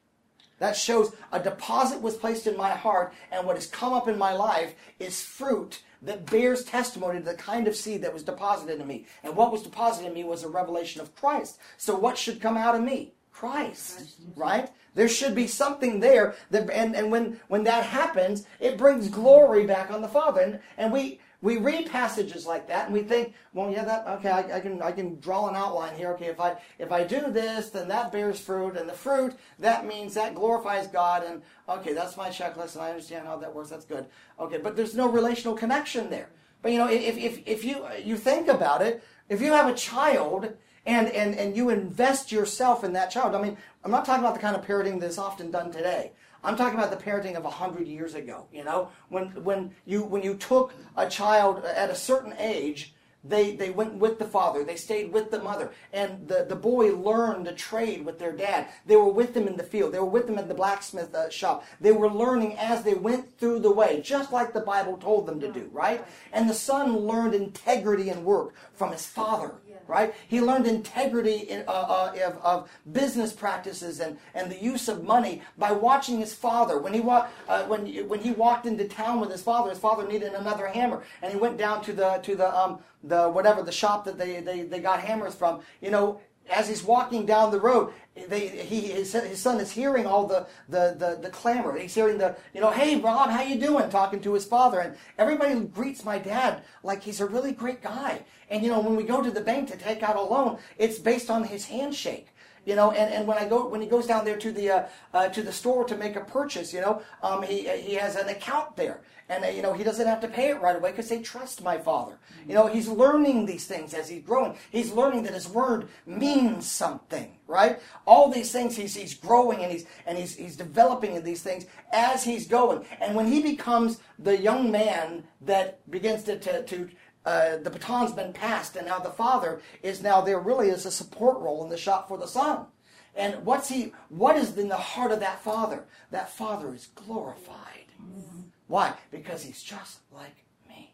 That shows a deposit was placed in my heart, and what has come up in my life is fruit that bears testimony to the kind of seed that was deposited in me. And what was deposited in me was a revelation of Christ. So what should come out of me? Christ, right? There should be something there, that, and, and when, when that happens, it brings glory back on the Father. And, and we we read passages like that and we think, well, yeah, that okay, I, I can I can draw an outline here. Okay, if I if I do this, then that bears fruit, and the fruit, that means that glorifies God, and okay, that's my checklist, and I understand how that works. That's good. Okay, but there's no relational connection there. But you know, if if if you you think about it, if you have a child and and and you invest yourself in that child, I mean, I'm not talking about the kind of parenting that's often done today. I'm talking about the parenting of a hundred years ago. You know, when when you when you took a child at a certain age, they they went with the father, they stayed with the mother, and the, the boy learned to trade with their dad. They were with them in the field. They were with them at the blacksmith uh, shop. They were learning as they went through the way, just like the Bible told them to do, right? And the son learned integrity in work from his father. Right? He learned integrity in, uh, uh, of, of business practices and, and the use of money by watching his father. When he, wa- uh, when, when he walked into town with his father, his father needed another hammer. And he went down to the, to the, um, the whatever, the shop that they, they, they got hammers from. You know, as he's walking down the road, they, he, his, his son is hearing all the, the, the, the clamor. He's hearing the, you know, hey, Rob, how you doing? Talking to his father. And everybody greets my dad like he's a really great guy. And, you know, when we go to the bank to take out a loan, it's based on his handshake. You know, and, and when I go when he goes down there to the uh, uh, to the store to make a purchase, you know, um, he he has an account there, and uh, you know he doesn't have to pay it right away because they trust my father. You know, he's learning these things as he's growing. He's learning that his word means something, right? All these things he's he's growing and he's and he's he's developing in these things as he's going. And when he becomes the young man that begins to to, to Uh, the baton's been passed, and now the father is now there really as a support role in the shop for the son. And what's he? What is in the heart of that father? That father is glorified. Mm-hmm. Why? Because he's just like me.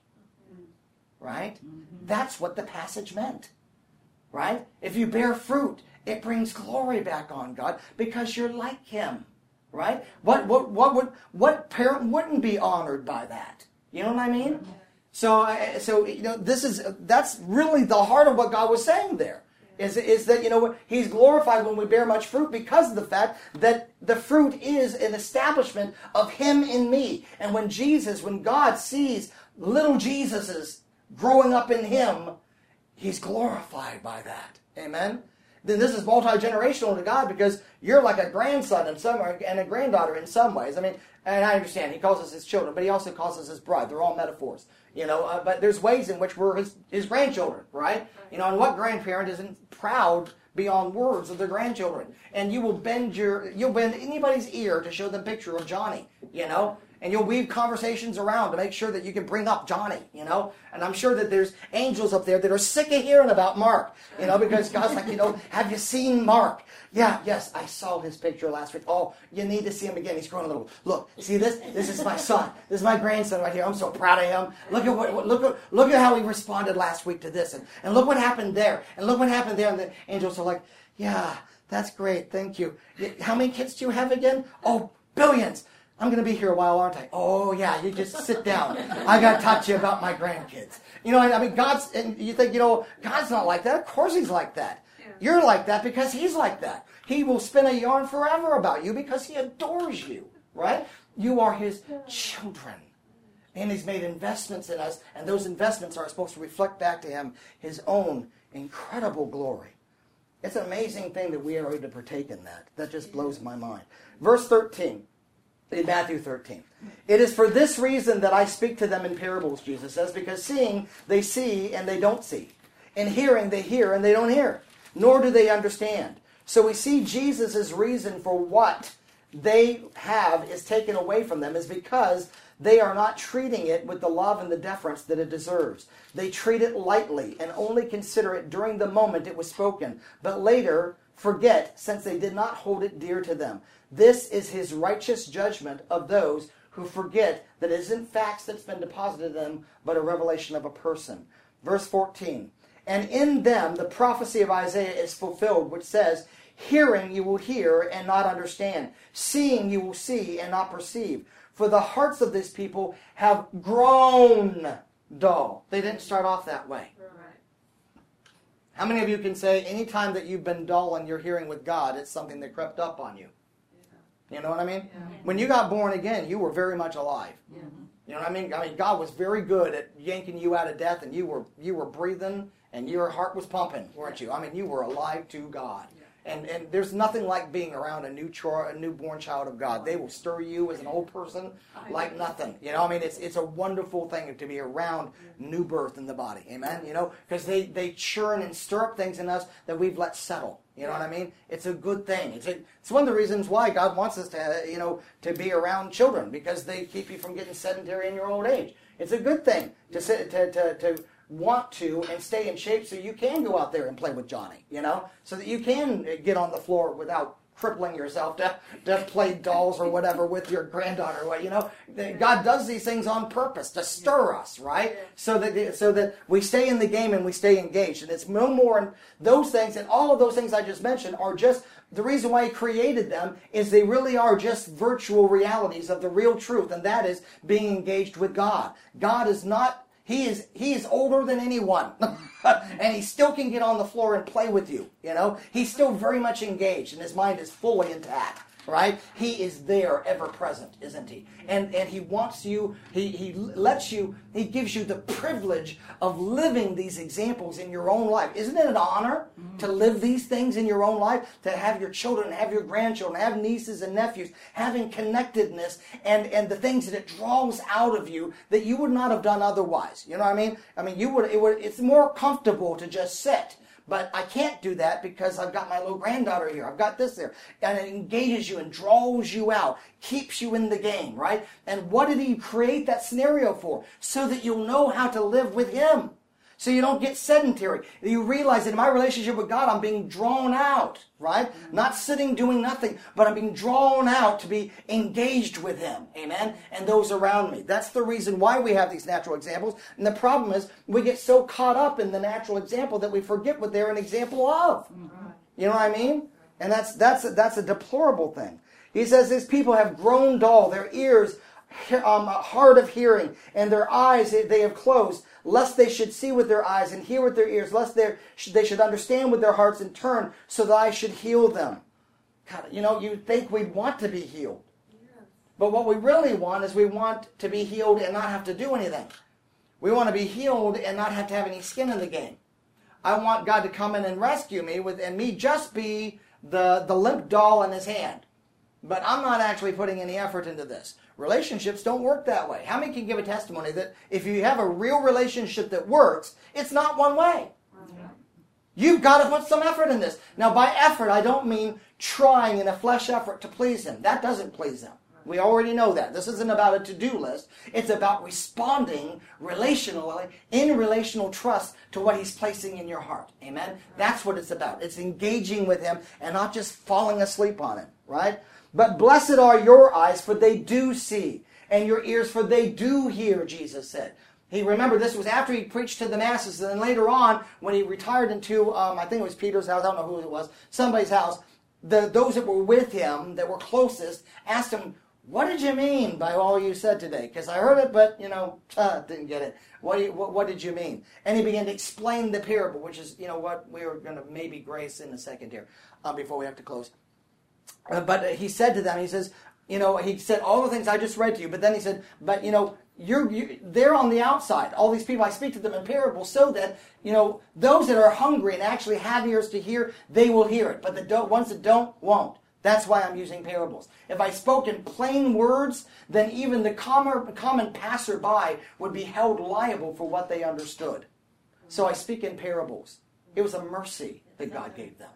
Right? Mm-hmm. That's what the passage meant. Right? If you bear fruit, it brings glory back on God because you're like him. Right? What what what would what parent wouldn't be honored by that? You know what I mean? Mm-hmm. So, so you know, this is that's really the heart of what God was saying there. Is is that you know He's glorified when we bear much fruit because of the fact that the fruit is an establishment of Him in me. And when Jesus, when God sees little Jesuses growing up in Him, He's glorified by that. Amen. Then this is multi-generational to God because you're like a grandson in some and a granddaughter in some ways. I mean, and I understand He calls us His children, but He also calls us His bride. They're all metaphors. You know, uh, but there's ways in which we're his, his grandchildren, right? You know, and what grandparent isn't proud beyond words of their grandchildren? And you will bend your, you'll bend anybody's ear to show them a picture of Johnny, you know? And you'll weave conversations around to make sure that you can bring up Johnny, you know? And I'm sure that there's angels up there that are sick of hearing about Mark, you know, because God's like, you know, have you seen Mark? Yeah, yes, I saw his picture last week. Oh, you need to see him again. He's growing a little. Look, see this? This is my son. This is my grandson right here. I'm so proud of him. Look at what, look at, look at how he responded last week to this. And, and look what happened there. And look what happened there. And the angels are like, yeah, that's great. Thank you. How many kids do you have again? Oh, billions. I'm going to be here a while, aren't I? Oh, yeah, you just sit down. I got to talk to you about my grandkids. You know, I mean, God's, and you think, you know, God's not like that. Of course He's like that. Yeah. You're like that because He's like that. He will spin a yarn forever about you because He adores you, right? You are His children. And He's made investments in us, and those investments are supposed to reflect back to Him His own incredible glory. It's an amazing thing that we are able to partake in that. That just blows my mind. Verse thirteen. In Matthew thirteen. It is for this reason that I speak to them in parables, Jesus says, because seeing they see and they don't see. And hearing they hear and they don't hear. Nor do they understand. So we see Jesus' reason for what they have is taken away from them is because they are not treating it with the love and the deference that it deserves. They treat it lightly and only consider it during the moment it was spoken, but later forget since they did not hold it dear to them. This is His righteous judgment of those who forget that it isn't facts that's been deposited in them, but a revelation of a person. Verse fourteen. And in them the prophecy of Isaiah is fulfilled, which says, hearing you will hear and not understand. Seeing you will see and not perceive. For the hearts of this people have grown dull. They didn't start off that way. How many of you can say anytime that you've been dull in your hearing with God, it's something that crept up on you? Yeah. You know what I mean? Yeah. When you got born again, you were very much alive. Yeah. You know what I mean? I mean, God was very good at yanking you out of death, and you were you were breathing, and your heart was pumping, weren't you? I mean, you were alive to God. And and there's nothing like being around a new chor- a newborn child of God. They will stir you as an old person like nothing. You know, I mean, it's it's a wonderful thing to be around new birth in the body. Amen. You know, because they, they churn and stir up things in us that we've let settle. You know what I mean? It's a good thing. It's a, it's one of the reasons why God wants us to you know to be around children, because they keep you from getting sedentary in your old age. It's a good thing to sit to to. to want to and stay in shape so you can go out there and play with Johnny, you know, so that you can get on the floor without crippling yourself to, to play dolls or whatever with your granddaughter. You know, God does these things on purpose to stir us, right? So that so that we stay in the game and we stay engaged. And it's no more those things, and all of those things I just mentioned are just the reason why He created them is they really are just virtual realities of the real truth, and that is being engaged with God. God is not He is he is older than anyone, and he still can get on the floor and play with you, you know. He's still very much engaged, and his mind is fully intact, right? He is there, ever present, isn't he? And and he wants you, he, he lets you, he gives you the privilege of living these examples in your own life. Isn't it an honor mm-hmm. to live these things in your own life? To have your children, have your grandchildren, have nieces and nephews, having connectedness and, and the things that it draws out of you that you would not have done otherwise. You know what I mean? I mean, you would, it would, it's more comfortable to just sit. But I can't do that because I've got my little granddaughter here. I've got this there. And it engages you and draws you out, keeps you in the game, right? And what did he create that scenario for? So that you'll know how to live with him. So you don't get sedentary. You realize that in my relationship with God, I'm being drawn out, right? Mm-hmm. Not sitting doing nothing, but I'm being drawn out to be engaged with him, amen? And those around me. That's the reason why we have these natural examples. And the problem is we get so caught up in the natural example that we forget what they're an example of. Mm-hmm. You know what I mean? And that's, that's, a, that's a deplorable thing. He says these people have grown dull, their ears um, hard of hearing, and their eyes they have closed, lest they should see with their eyes and hear with their ears, lest they should understand with their hearts and turn, so that I should heal them. God, you know, you think we want to be healed. But what we really want is we want to be healed and not have to do anything. We want to be healed and not have to have any skin in the game. I want God to come in and rescue me with, and me just be the, the limp doll in his hand. But I'm not actually putting any effort into this. Relationships don't work that way. How many can give a testimony that if you have a real relationship that works, it's not one way? You've got to put some effort in this. Now, by effort, I don't mean trying in a flesh effort to please him. That doesn't please him. We already know that. This isn't about a to-do list. It's about responding relationally, in relational trust to what he's placing in your heart. Amen? That's what it's about. It's engaging with him and not just falling asleep on him, right? But blessed are your eyes, for they do see, and your ears, for they do hear, Jesus said. He, remember, this was after he preached to the masses, and then later on, when he retired into, um, I think it was Peter's house, I don't know who it was, somebody's house, the, those that were with him, that were closest, asked him, what did you mean by all you said today? Because I heard it, but, you know, uh, didn't get it. What, do you, what, what did you mean? And he began to explain the parable, which is, you know, what we were going to maybe grace in a second here, uh, before we have to close. Uh, but he said to them, he says, you know, he said all the things I just read to you, but then he said, but, you know, you're, you, they're on the outside. All these people, I speak to them in parables so that, you know, those that are hungry and actually have ears to hear, they will hear it. But the don't, ones that don't, won't. That's why I'm using parables. If I spoke in plain words, then even the common, common passerby would be held liable for what they understood. So I speak in parables. It was a mercy that God gave them.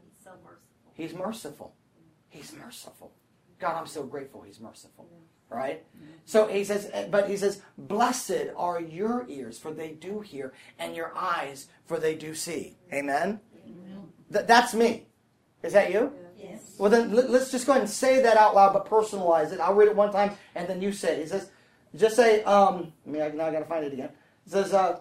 He's merciful. He's merciful. God, I'm so grateful he's merciful. Right? So he says, but he says, blessed are your ears, for they do hear, and your eyes, for they do see. Amen? Th- that's me. Is that you? Yes. Well, then let's just go ahead and say that out loud, but personalize it. I'll read it one time, and then you say it. He says, just say, um, I mean, now I got to find it again. It says, uh,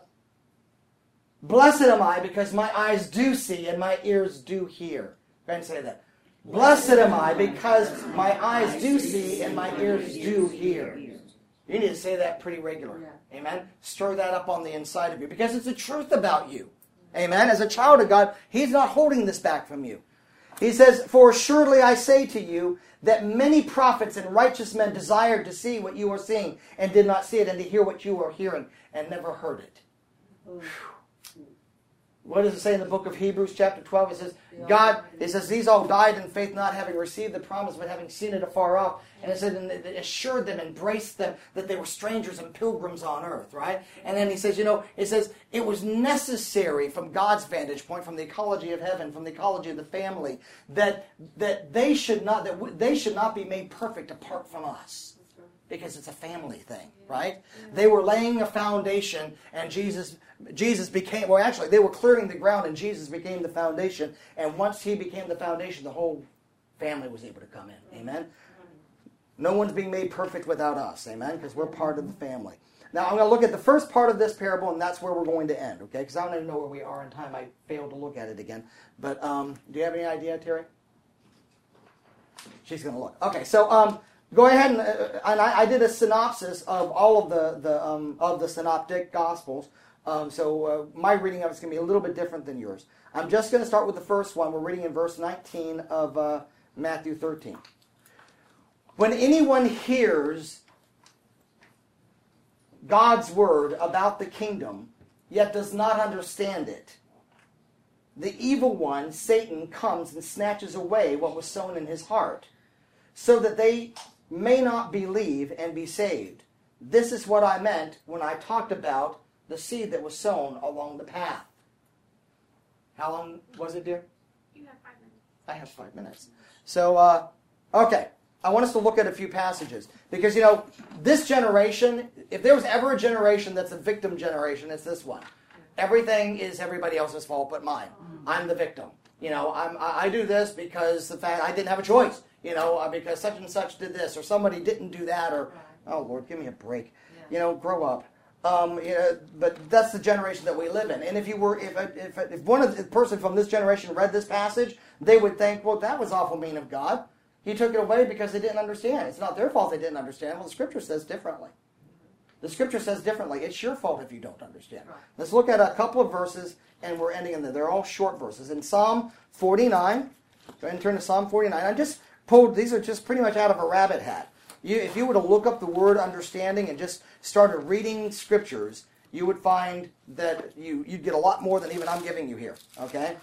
blessed am I, because my eyes do see, and my ears do hear. Go ahead and say that. Blessed am I, because my eyes do see and my ears do hear. You need to say that pretty regularly. Amen? Stir that up on the inside of you, because it's the truth about you. Amen? As a child of God, he's not holding this back from you. He says, for surely I say to you, that many prophets and righteous men desired to see what you are seeing and did not see it, and to hear what you are hearing and never heard it. Whew. What does it say in the book of Hebrews chapter twelve? It says, God, it says, these all died in faith, not having received the promise, but having seen it afar off. And it said, and it assured them, embraced them, that they were strangers and pilgrims on earth, right? And then he says, you know, it says, it was necessary from God's vantage point, from the ecology of heaven, from the ecology of the family, that that they should not, that w- they should not be made perfect apart from us. Because it's a family thing, right? Yeah. They were laying a foundation, and Jesus Jesus became, well, actually, they were clearing the ground, and Jesus became the foundation. And once he became the foundation, the whole family was able to come in. Amen? No one's being made perfect without us. Amen? Because we're part of the family. Now, I'm going to look at the first part of this parable, and that's where we're going to end, okay? Because I don't even know where we are in time. I failed to look at it again. But um, do you have any idea, Terry? She's going to look. Okay, so... Um, Go ahead and, uh, and I, I did a synopsis of all of the, the um, of the synoptic gospels. Um, so uh, my reading of it's going to be a little bit different than yours. I'm just going to start with the first one. We're reading in verse nineteen of uh, Matthew thirteen. When anyone hears God's word about the kingdom, yet does not understand it, the evil one, Satan, comes and snatches away what was sown in his heart, so that they may not believe and be saved. This is what I meant when I talked about the seed that was sown along the path. How long was it, dear? You have five minutes. I have five minutes. So, uh, okay. I want us to look at a few passages. Because, you know, this generation, if there was ever a generation that's a victim generation, it's this one. Everything is everybody else's fault but mine. I'm the victim. You know, I'm, I do this because the fact I didn't have a choice. You know, uh, because such and such did this, or somebody didn't do that, or, oh, Lord, give me a break. Yeah. You know, grow up. Um, you know, but that's the generation that we live in. And if you were, if if if one of the person from this generation read this passage, they would think, well, that was awful mean of God. He took it away because they didn't understand. It's not their fault they didn't understand. Well, the Scripture says differently. The Scripture says differently. It's your fault if you don't understand. Right. Let's look at a couple of verses, and we're ending in there. They're all short verses. In Psalm forty-nine, go ahead and turn to Psalm forty-nine. I just pulled, these are just pretty much out of a rabbit hat. You, if you were to look up the word understanding and just started reading scriptures, you would find that you, you'd get a lot more than even I'm giving you here. Okay?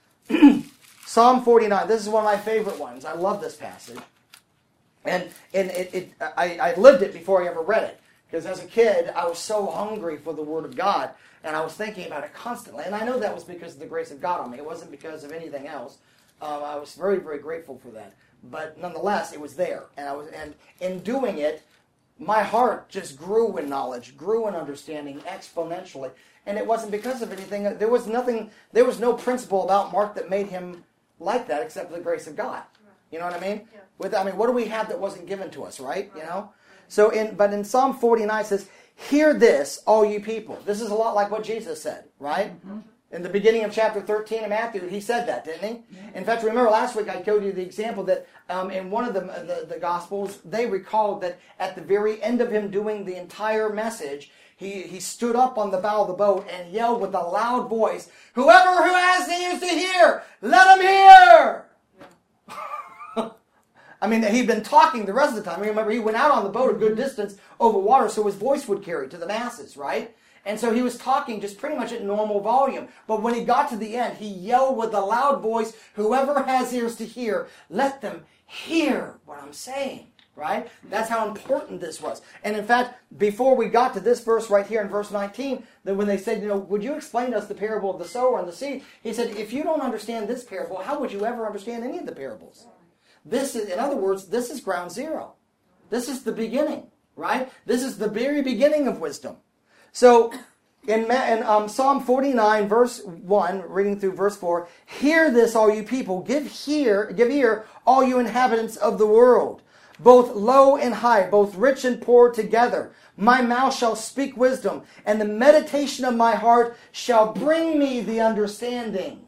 Psalm forty-nine. This is one of my favorite ones. I love this passage. And, and it, it, I, I lived it before I ever read it. Because as a kid, I was so hungry for the Word of God. And I was thinking about it constantly. And I know that was because of the grace of God on me. It wasn't because of anything else. Um, I was very, very grateful for that. But nonetheless, it was there, and I was, and in doing it, my heart just grew in knowledge, grew in understanding exponentially. And it wasn't because of anything. There was nothing. There was no principle about Mark that made him like that, except for the grace of God. You know what I mean? Yeah. With I mean, what do we have that wasn't given to us, right? You know. So in but in Psalm forty-nine it says, "Hear this, all you people." This is a lot like what Jesus said, right? Mm-hmm. In the beginning of chapter thirteen of Matthew, he said that, didn't he? Yeah. In fact, remember last week I told you the example that um, in one of the, the, the Gospels, they recalled that at the very end of him doing the entire message, he, he stood up on the bow of the boat and yelled with a loud voice, "Whoever who has ears to hear, let him hear!" Yeah. I mean, he'd been talking the rest of the time. Remember, he went out on the boat a good distance over water so his voice would carry to the masses, right? And so he was talking just pretty much at normal volume. But when he got to the end, he yelled with a loud voice, "Whoever has ears to hear, let them hear what I'm saying." Right? That's how important this was. And in fact, before we got to this verse right here in verse nineteen, that when they said, you know, would you explain to us the parable of the sower and the seed? He said, if you don't understand this parable, how would you ever understand any of the parables? This is, in other words, this is ground zero. This is the beginning. Right? This is the very beginning of wisdom. So, in, in um, Psalm forty-nine, verse one, reading through verse four, "Hear this, all you people, give hear, give ear, all you inhabitants of the world, both low and high, both rich and poor together. My mouth shall speak wisdom, and the meditation of my heart shall bring me the understanding."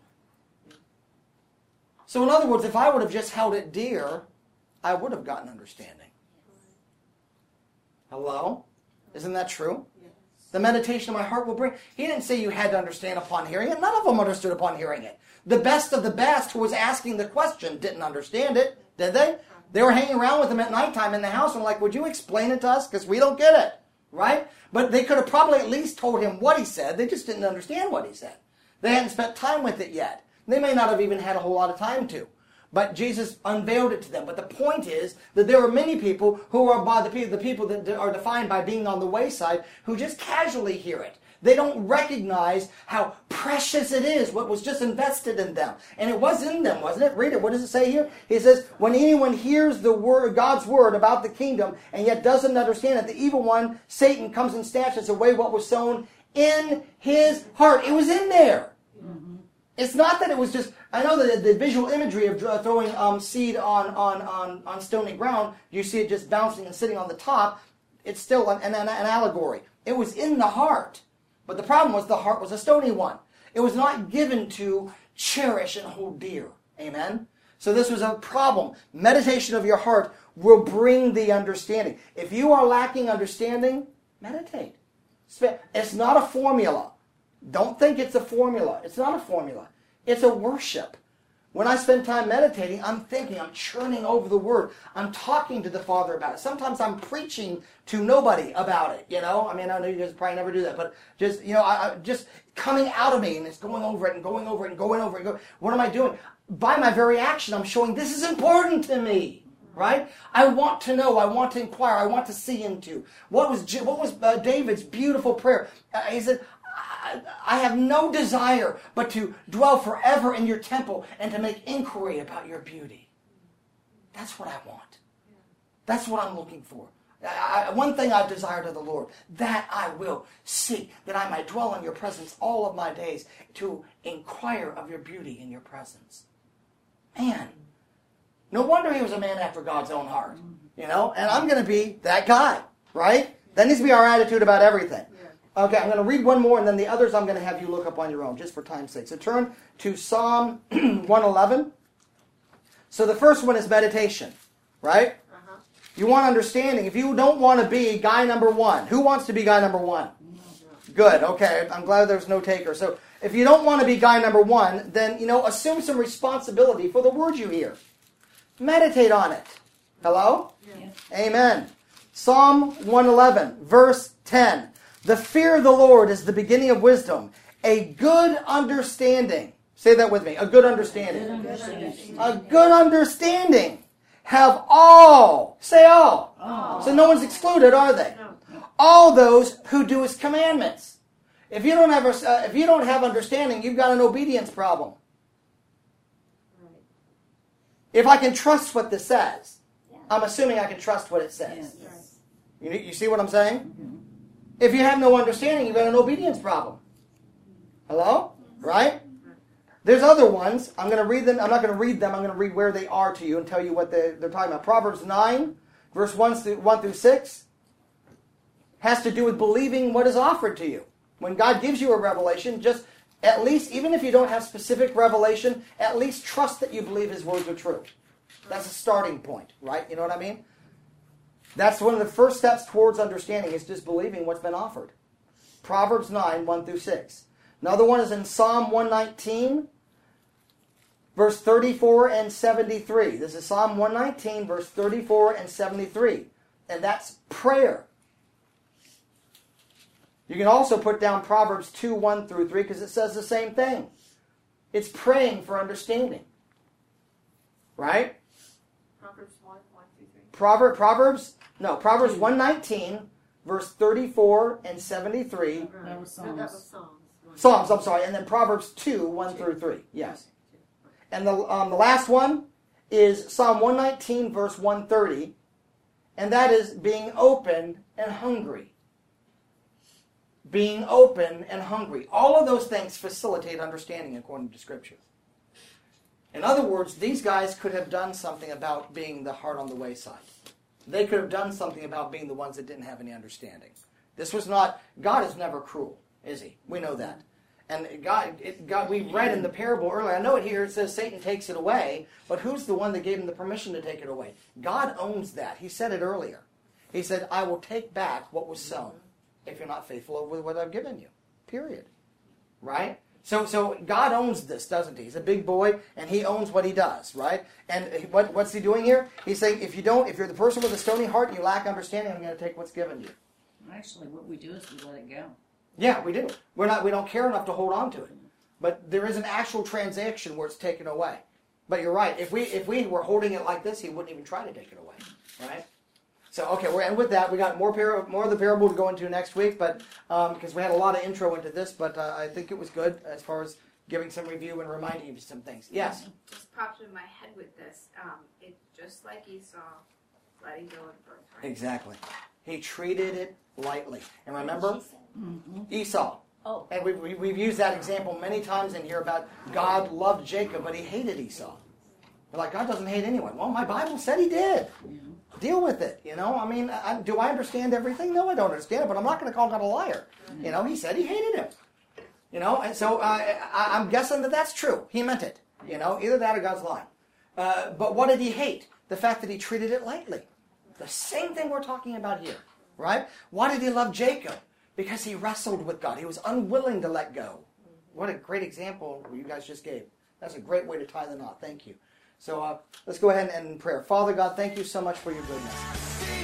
So, in other words, if I would have just held it dear, I would have gotten understanding. Hello? Isn't that true? The meditation of my heart will bring... He didn't say you had to understand upon hearing it. None of them understood upon hearing it. The best of the best who was asking the question didn't understand it, did they? They were hanging around with him at nighttime in the house and like, would you explain it to us? Because we don't get it, right? But they could have probably at least told him what he said. They just didn't understand what he said. They hadn't spent time with it yet. They may not have even had a whole lot of time to. But Jesus unveiled it to them. But the point is that there are many people who are by the people, the people that are defined by being on the wayside who just casually hear it. They don't recognize how precious it is, what was just invested in them. And it was in them, wasn't it? Read it. What does it say here? He says, when anyone hears the word, God's word about the kingdom and yet doesn't understand it, the evil one, Satan, comes and snatches away what was sown in his heart. It was in there. Mm-hmm. It's not that it was just, I know that the visual imagery of throwing um, seed on, on, on, on stony ground, you see it just bouncing and sitting on the top. It's still an, an, an allegory. It was in the heart. But the problem was the heart was a stony one. It was not given to cherish and hold dear. Amen? So this was a problem. Meditation of your heart will bring the understanding. If you are lacking understanding, meditate. It's not a formula. Don't think it's a formula. It's not a formula. It's a worship. When I spend time meditating, I'm thinking, I'm churning over the Word. I'm talking to the Father about it. Sometimes I'm preaching to nobody about it, you know. I mean, I know you guys probably never do that, but just, you know, I, I, just coming out of me, and it's going over it and going over it and going over it. And go, what am I doing? By my very action, I'm showing this is important to me, right? I want to know. I want to inquire. I want to see into. What was, what was uh, David's beautiful prayer? Uh, he said, I have no desire but to dwell forever in your temple and to make inquiry about your beauty. That's what I want. That's what I'm looking for. I, I, one thing I've desired of the Lord, that I will seek, that I might dwell in your presence all of my days, to inquire of your beauty in your presence. Man, no wonder he was a man after God's own heart. You know, and I'm going to be that guy, right? That needs to be our attitude about everything. Okay, I'm going to read one more, and then the others I'm going to have you look up on your own, just for time's sake. So turn to Psalm one eleven. So the first one is meditation, right? Uh-huh. You want understanding. If you don't want to be guy number one, who wants to be guy number one? Good, okay. I'm glad there's no taker. So if you don't want to be guy number one, then, you know, assume some responsibility for the words you hear. Meditate on it. Hello? Yeah. Amen. Psalm one eleven, verse ten. The fear of the Lord is the beginning of wisdom. A good understanding. Say that with me. A good understanding. Good understanding. A good understanding. Have all. Say all. all. So no one's excluded, are they? No. All those who do his commandments. If you don't have a, uh, if you don't have understanding, you've got an obedience problem. Right. If I can trust what this says, yeah. I'm assuming I can trust what it says. Yes. You, you see what I'm saying? Mm-hmm. If you have no understanding, you've got an obedience problem. Hello? Right? There's other ones. I'm going to read them. I'm not going to read them. I'm going to read where they are to you and tell you what they, they're talking about. Proverbs nine, verse one through, one through six, has to do with believing what is offered to you. When God gives you a revelation, just at least, even if you don't have specific revelation, at least trust that you believe his words are true. That's a starting point, right? You know what I mean? That's one of the first steps towards understanding, is just believing what's been offered. Proverbs nine, one through six. Another one is in Psalm one nineteen, verse thirty-four and seventy-three. This is Psalm one nineteen, verse thirty-four and seventy-three. And that's prayer. You can also put down Proverbs two, one through three, because it says the same thing. It's praying for understanding. Right? Proverbs one, one through three. Proverb, Proverbs, no, Proverbs one nineteen, verse thirty-four and seventy-three. That was Psalms. That was Psalms. Psalms, I'm sorry. And then Proverbs two, one through three. Yes. And the, um, the last one is Psalm one nineteen, verse one thirty. And that is being open and hungry. Being open and hungry. All of those things facilitate understanding according to Scripture. In other words, these guys could have done something about being the heart on the wayside. They could have done something about being the ones that didn't have any understanding. This was not, God is never cruel, is he? We know that. And God, it, God, we read in the parable earlier, I know it here, it says Satan takes it away, but who's the one that gave him the permission to take it away? God owns that. He said it earlier. He said, I will take back what was sown if you're not faithful with what I've given you. Period. Right? So, so God owns this, doesn't he? He's a big boy, and he owns what he does, right? And what, what's he doing here? He's saying, if you don't, if you're the person with a stony heart and you lack understanding, I'm going to take what's given you. Actually, what we do is we let it go. Yeah, we do. We're not. We don't care enough to hold on to it. But there is an actual transaction where it's taken away. But you're right. If we if we were holding it like this, he wouldn't even try to take it away, right? So okay, we're, and with that, we got more par- more of the parable to go into next week, but because um, we had a lot of intro into this, but uh, I think it was good as far as giving some review and reminding you of some things. Yes. Just popped in my head with this. Um, it just like Esau letting go of the birthright. Exactly. He treated it lightly, and remember, Mm-hmm. Esau. Oh. And we've, we- we've used that example many times in here about God loved Jacob, but he hated Esau. We're like, God doesn't hate anyone. Well, my Bible said he did. Deal with it, you know. I mean, I, do I understand everything? No, I don't understand it, but I'm not going to call God a liar. You know, he said he hated him. You know, and so uh, I, I'm guessing that that's true. He meant it. You know, either that or God's lying. Uh, but what did he hate? The fact that he treated it lightly. The same thing we're talking about here, right? Why did he love Jacob? Because he wrestled with God. He was unwilling to let go. What a great example you guys just gave. That's a great way to tie the knot. Thank you. So uh, let's go ahead and end in prayer. Father God, thank you so much for your goodness.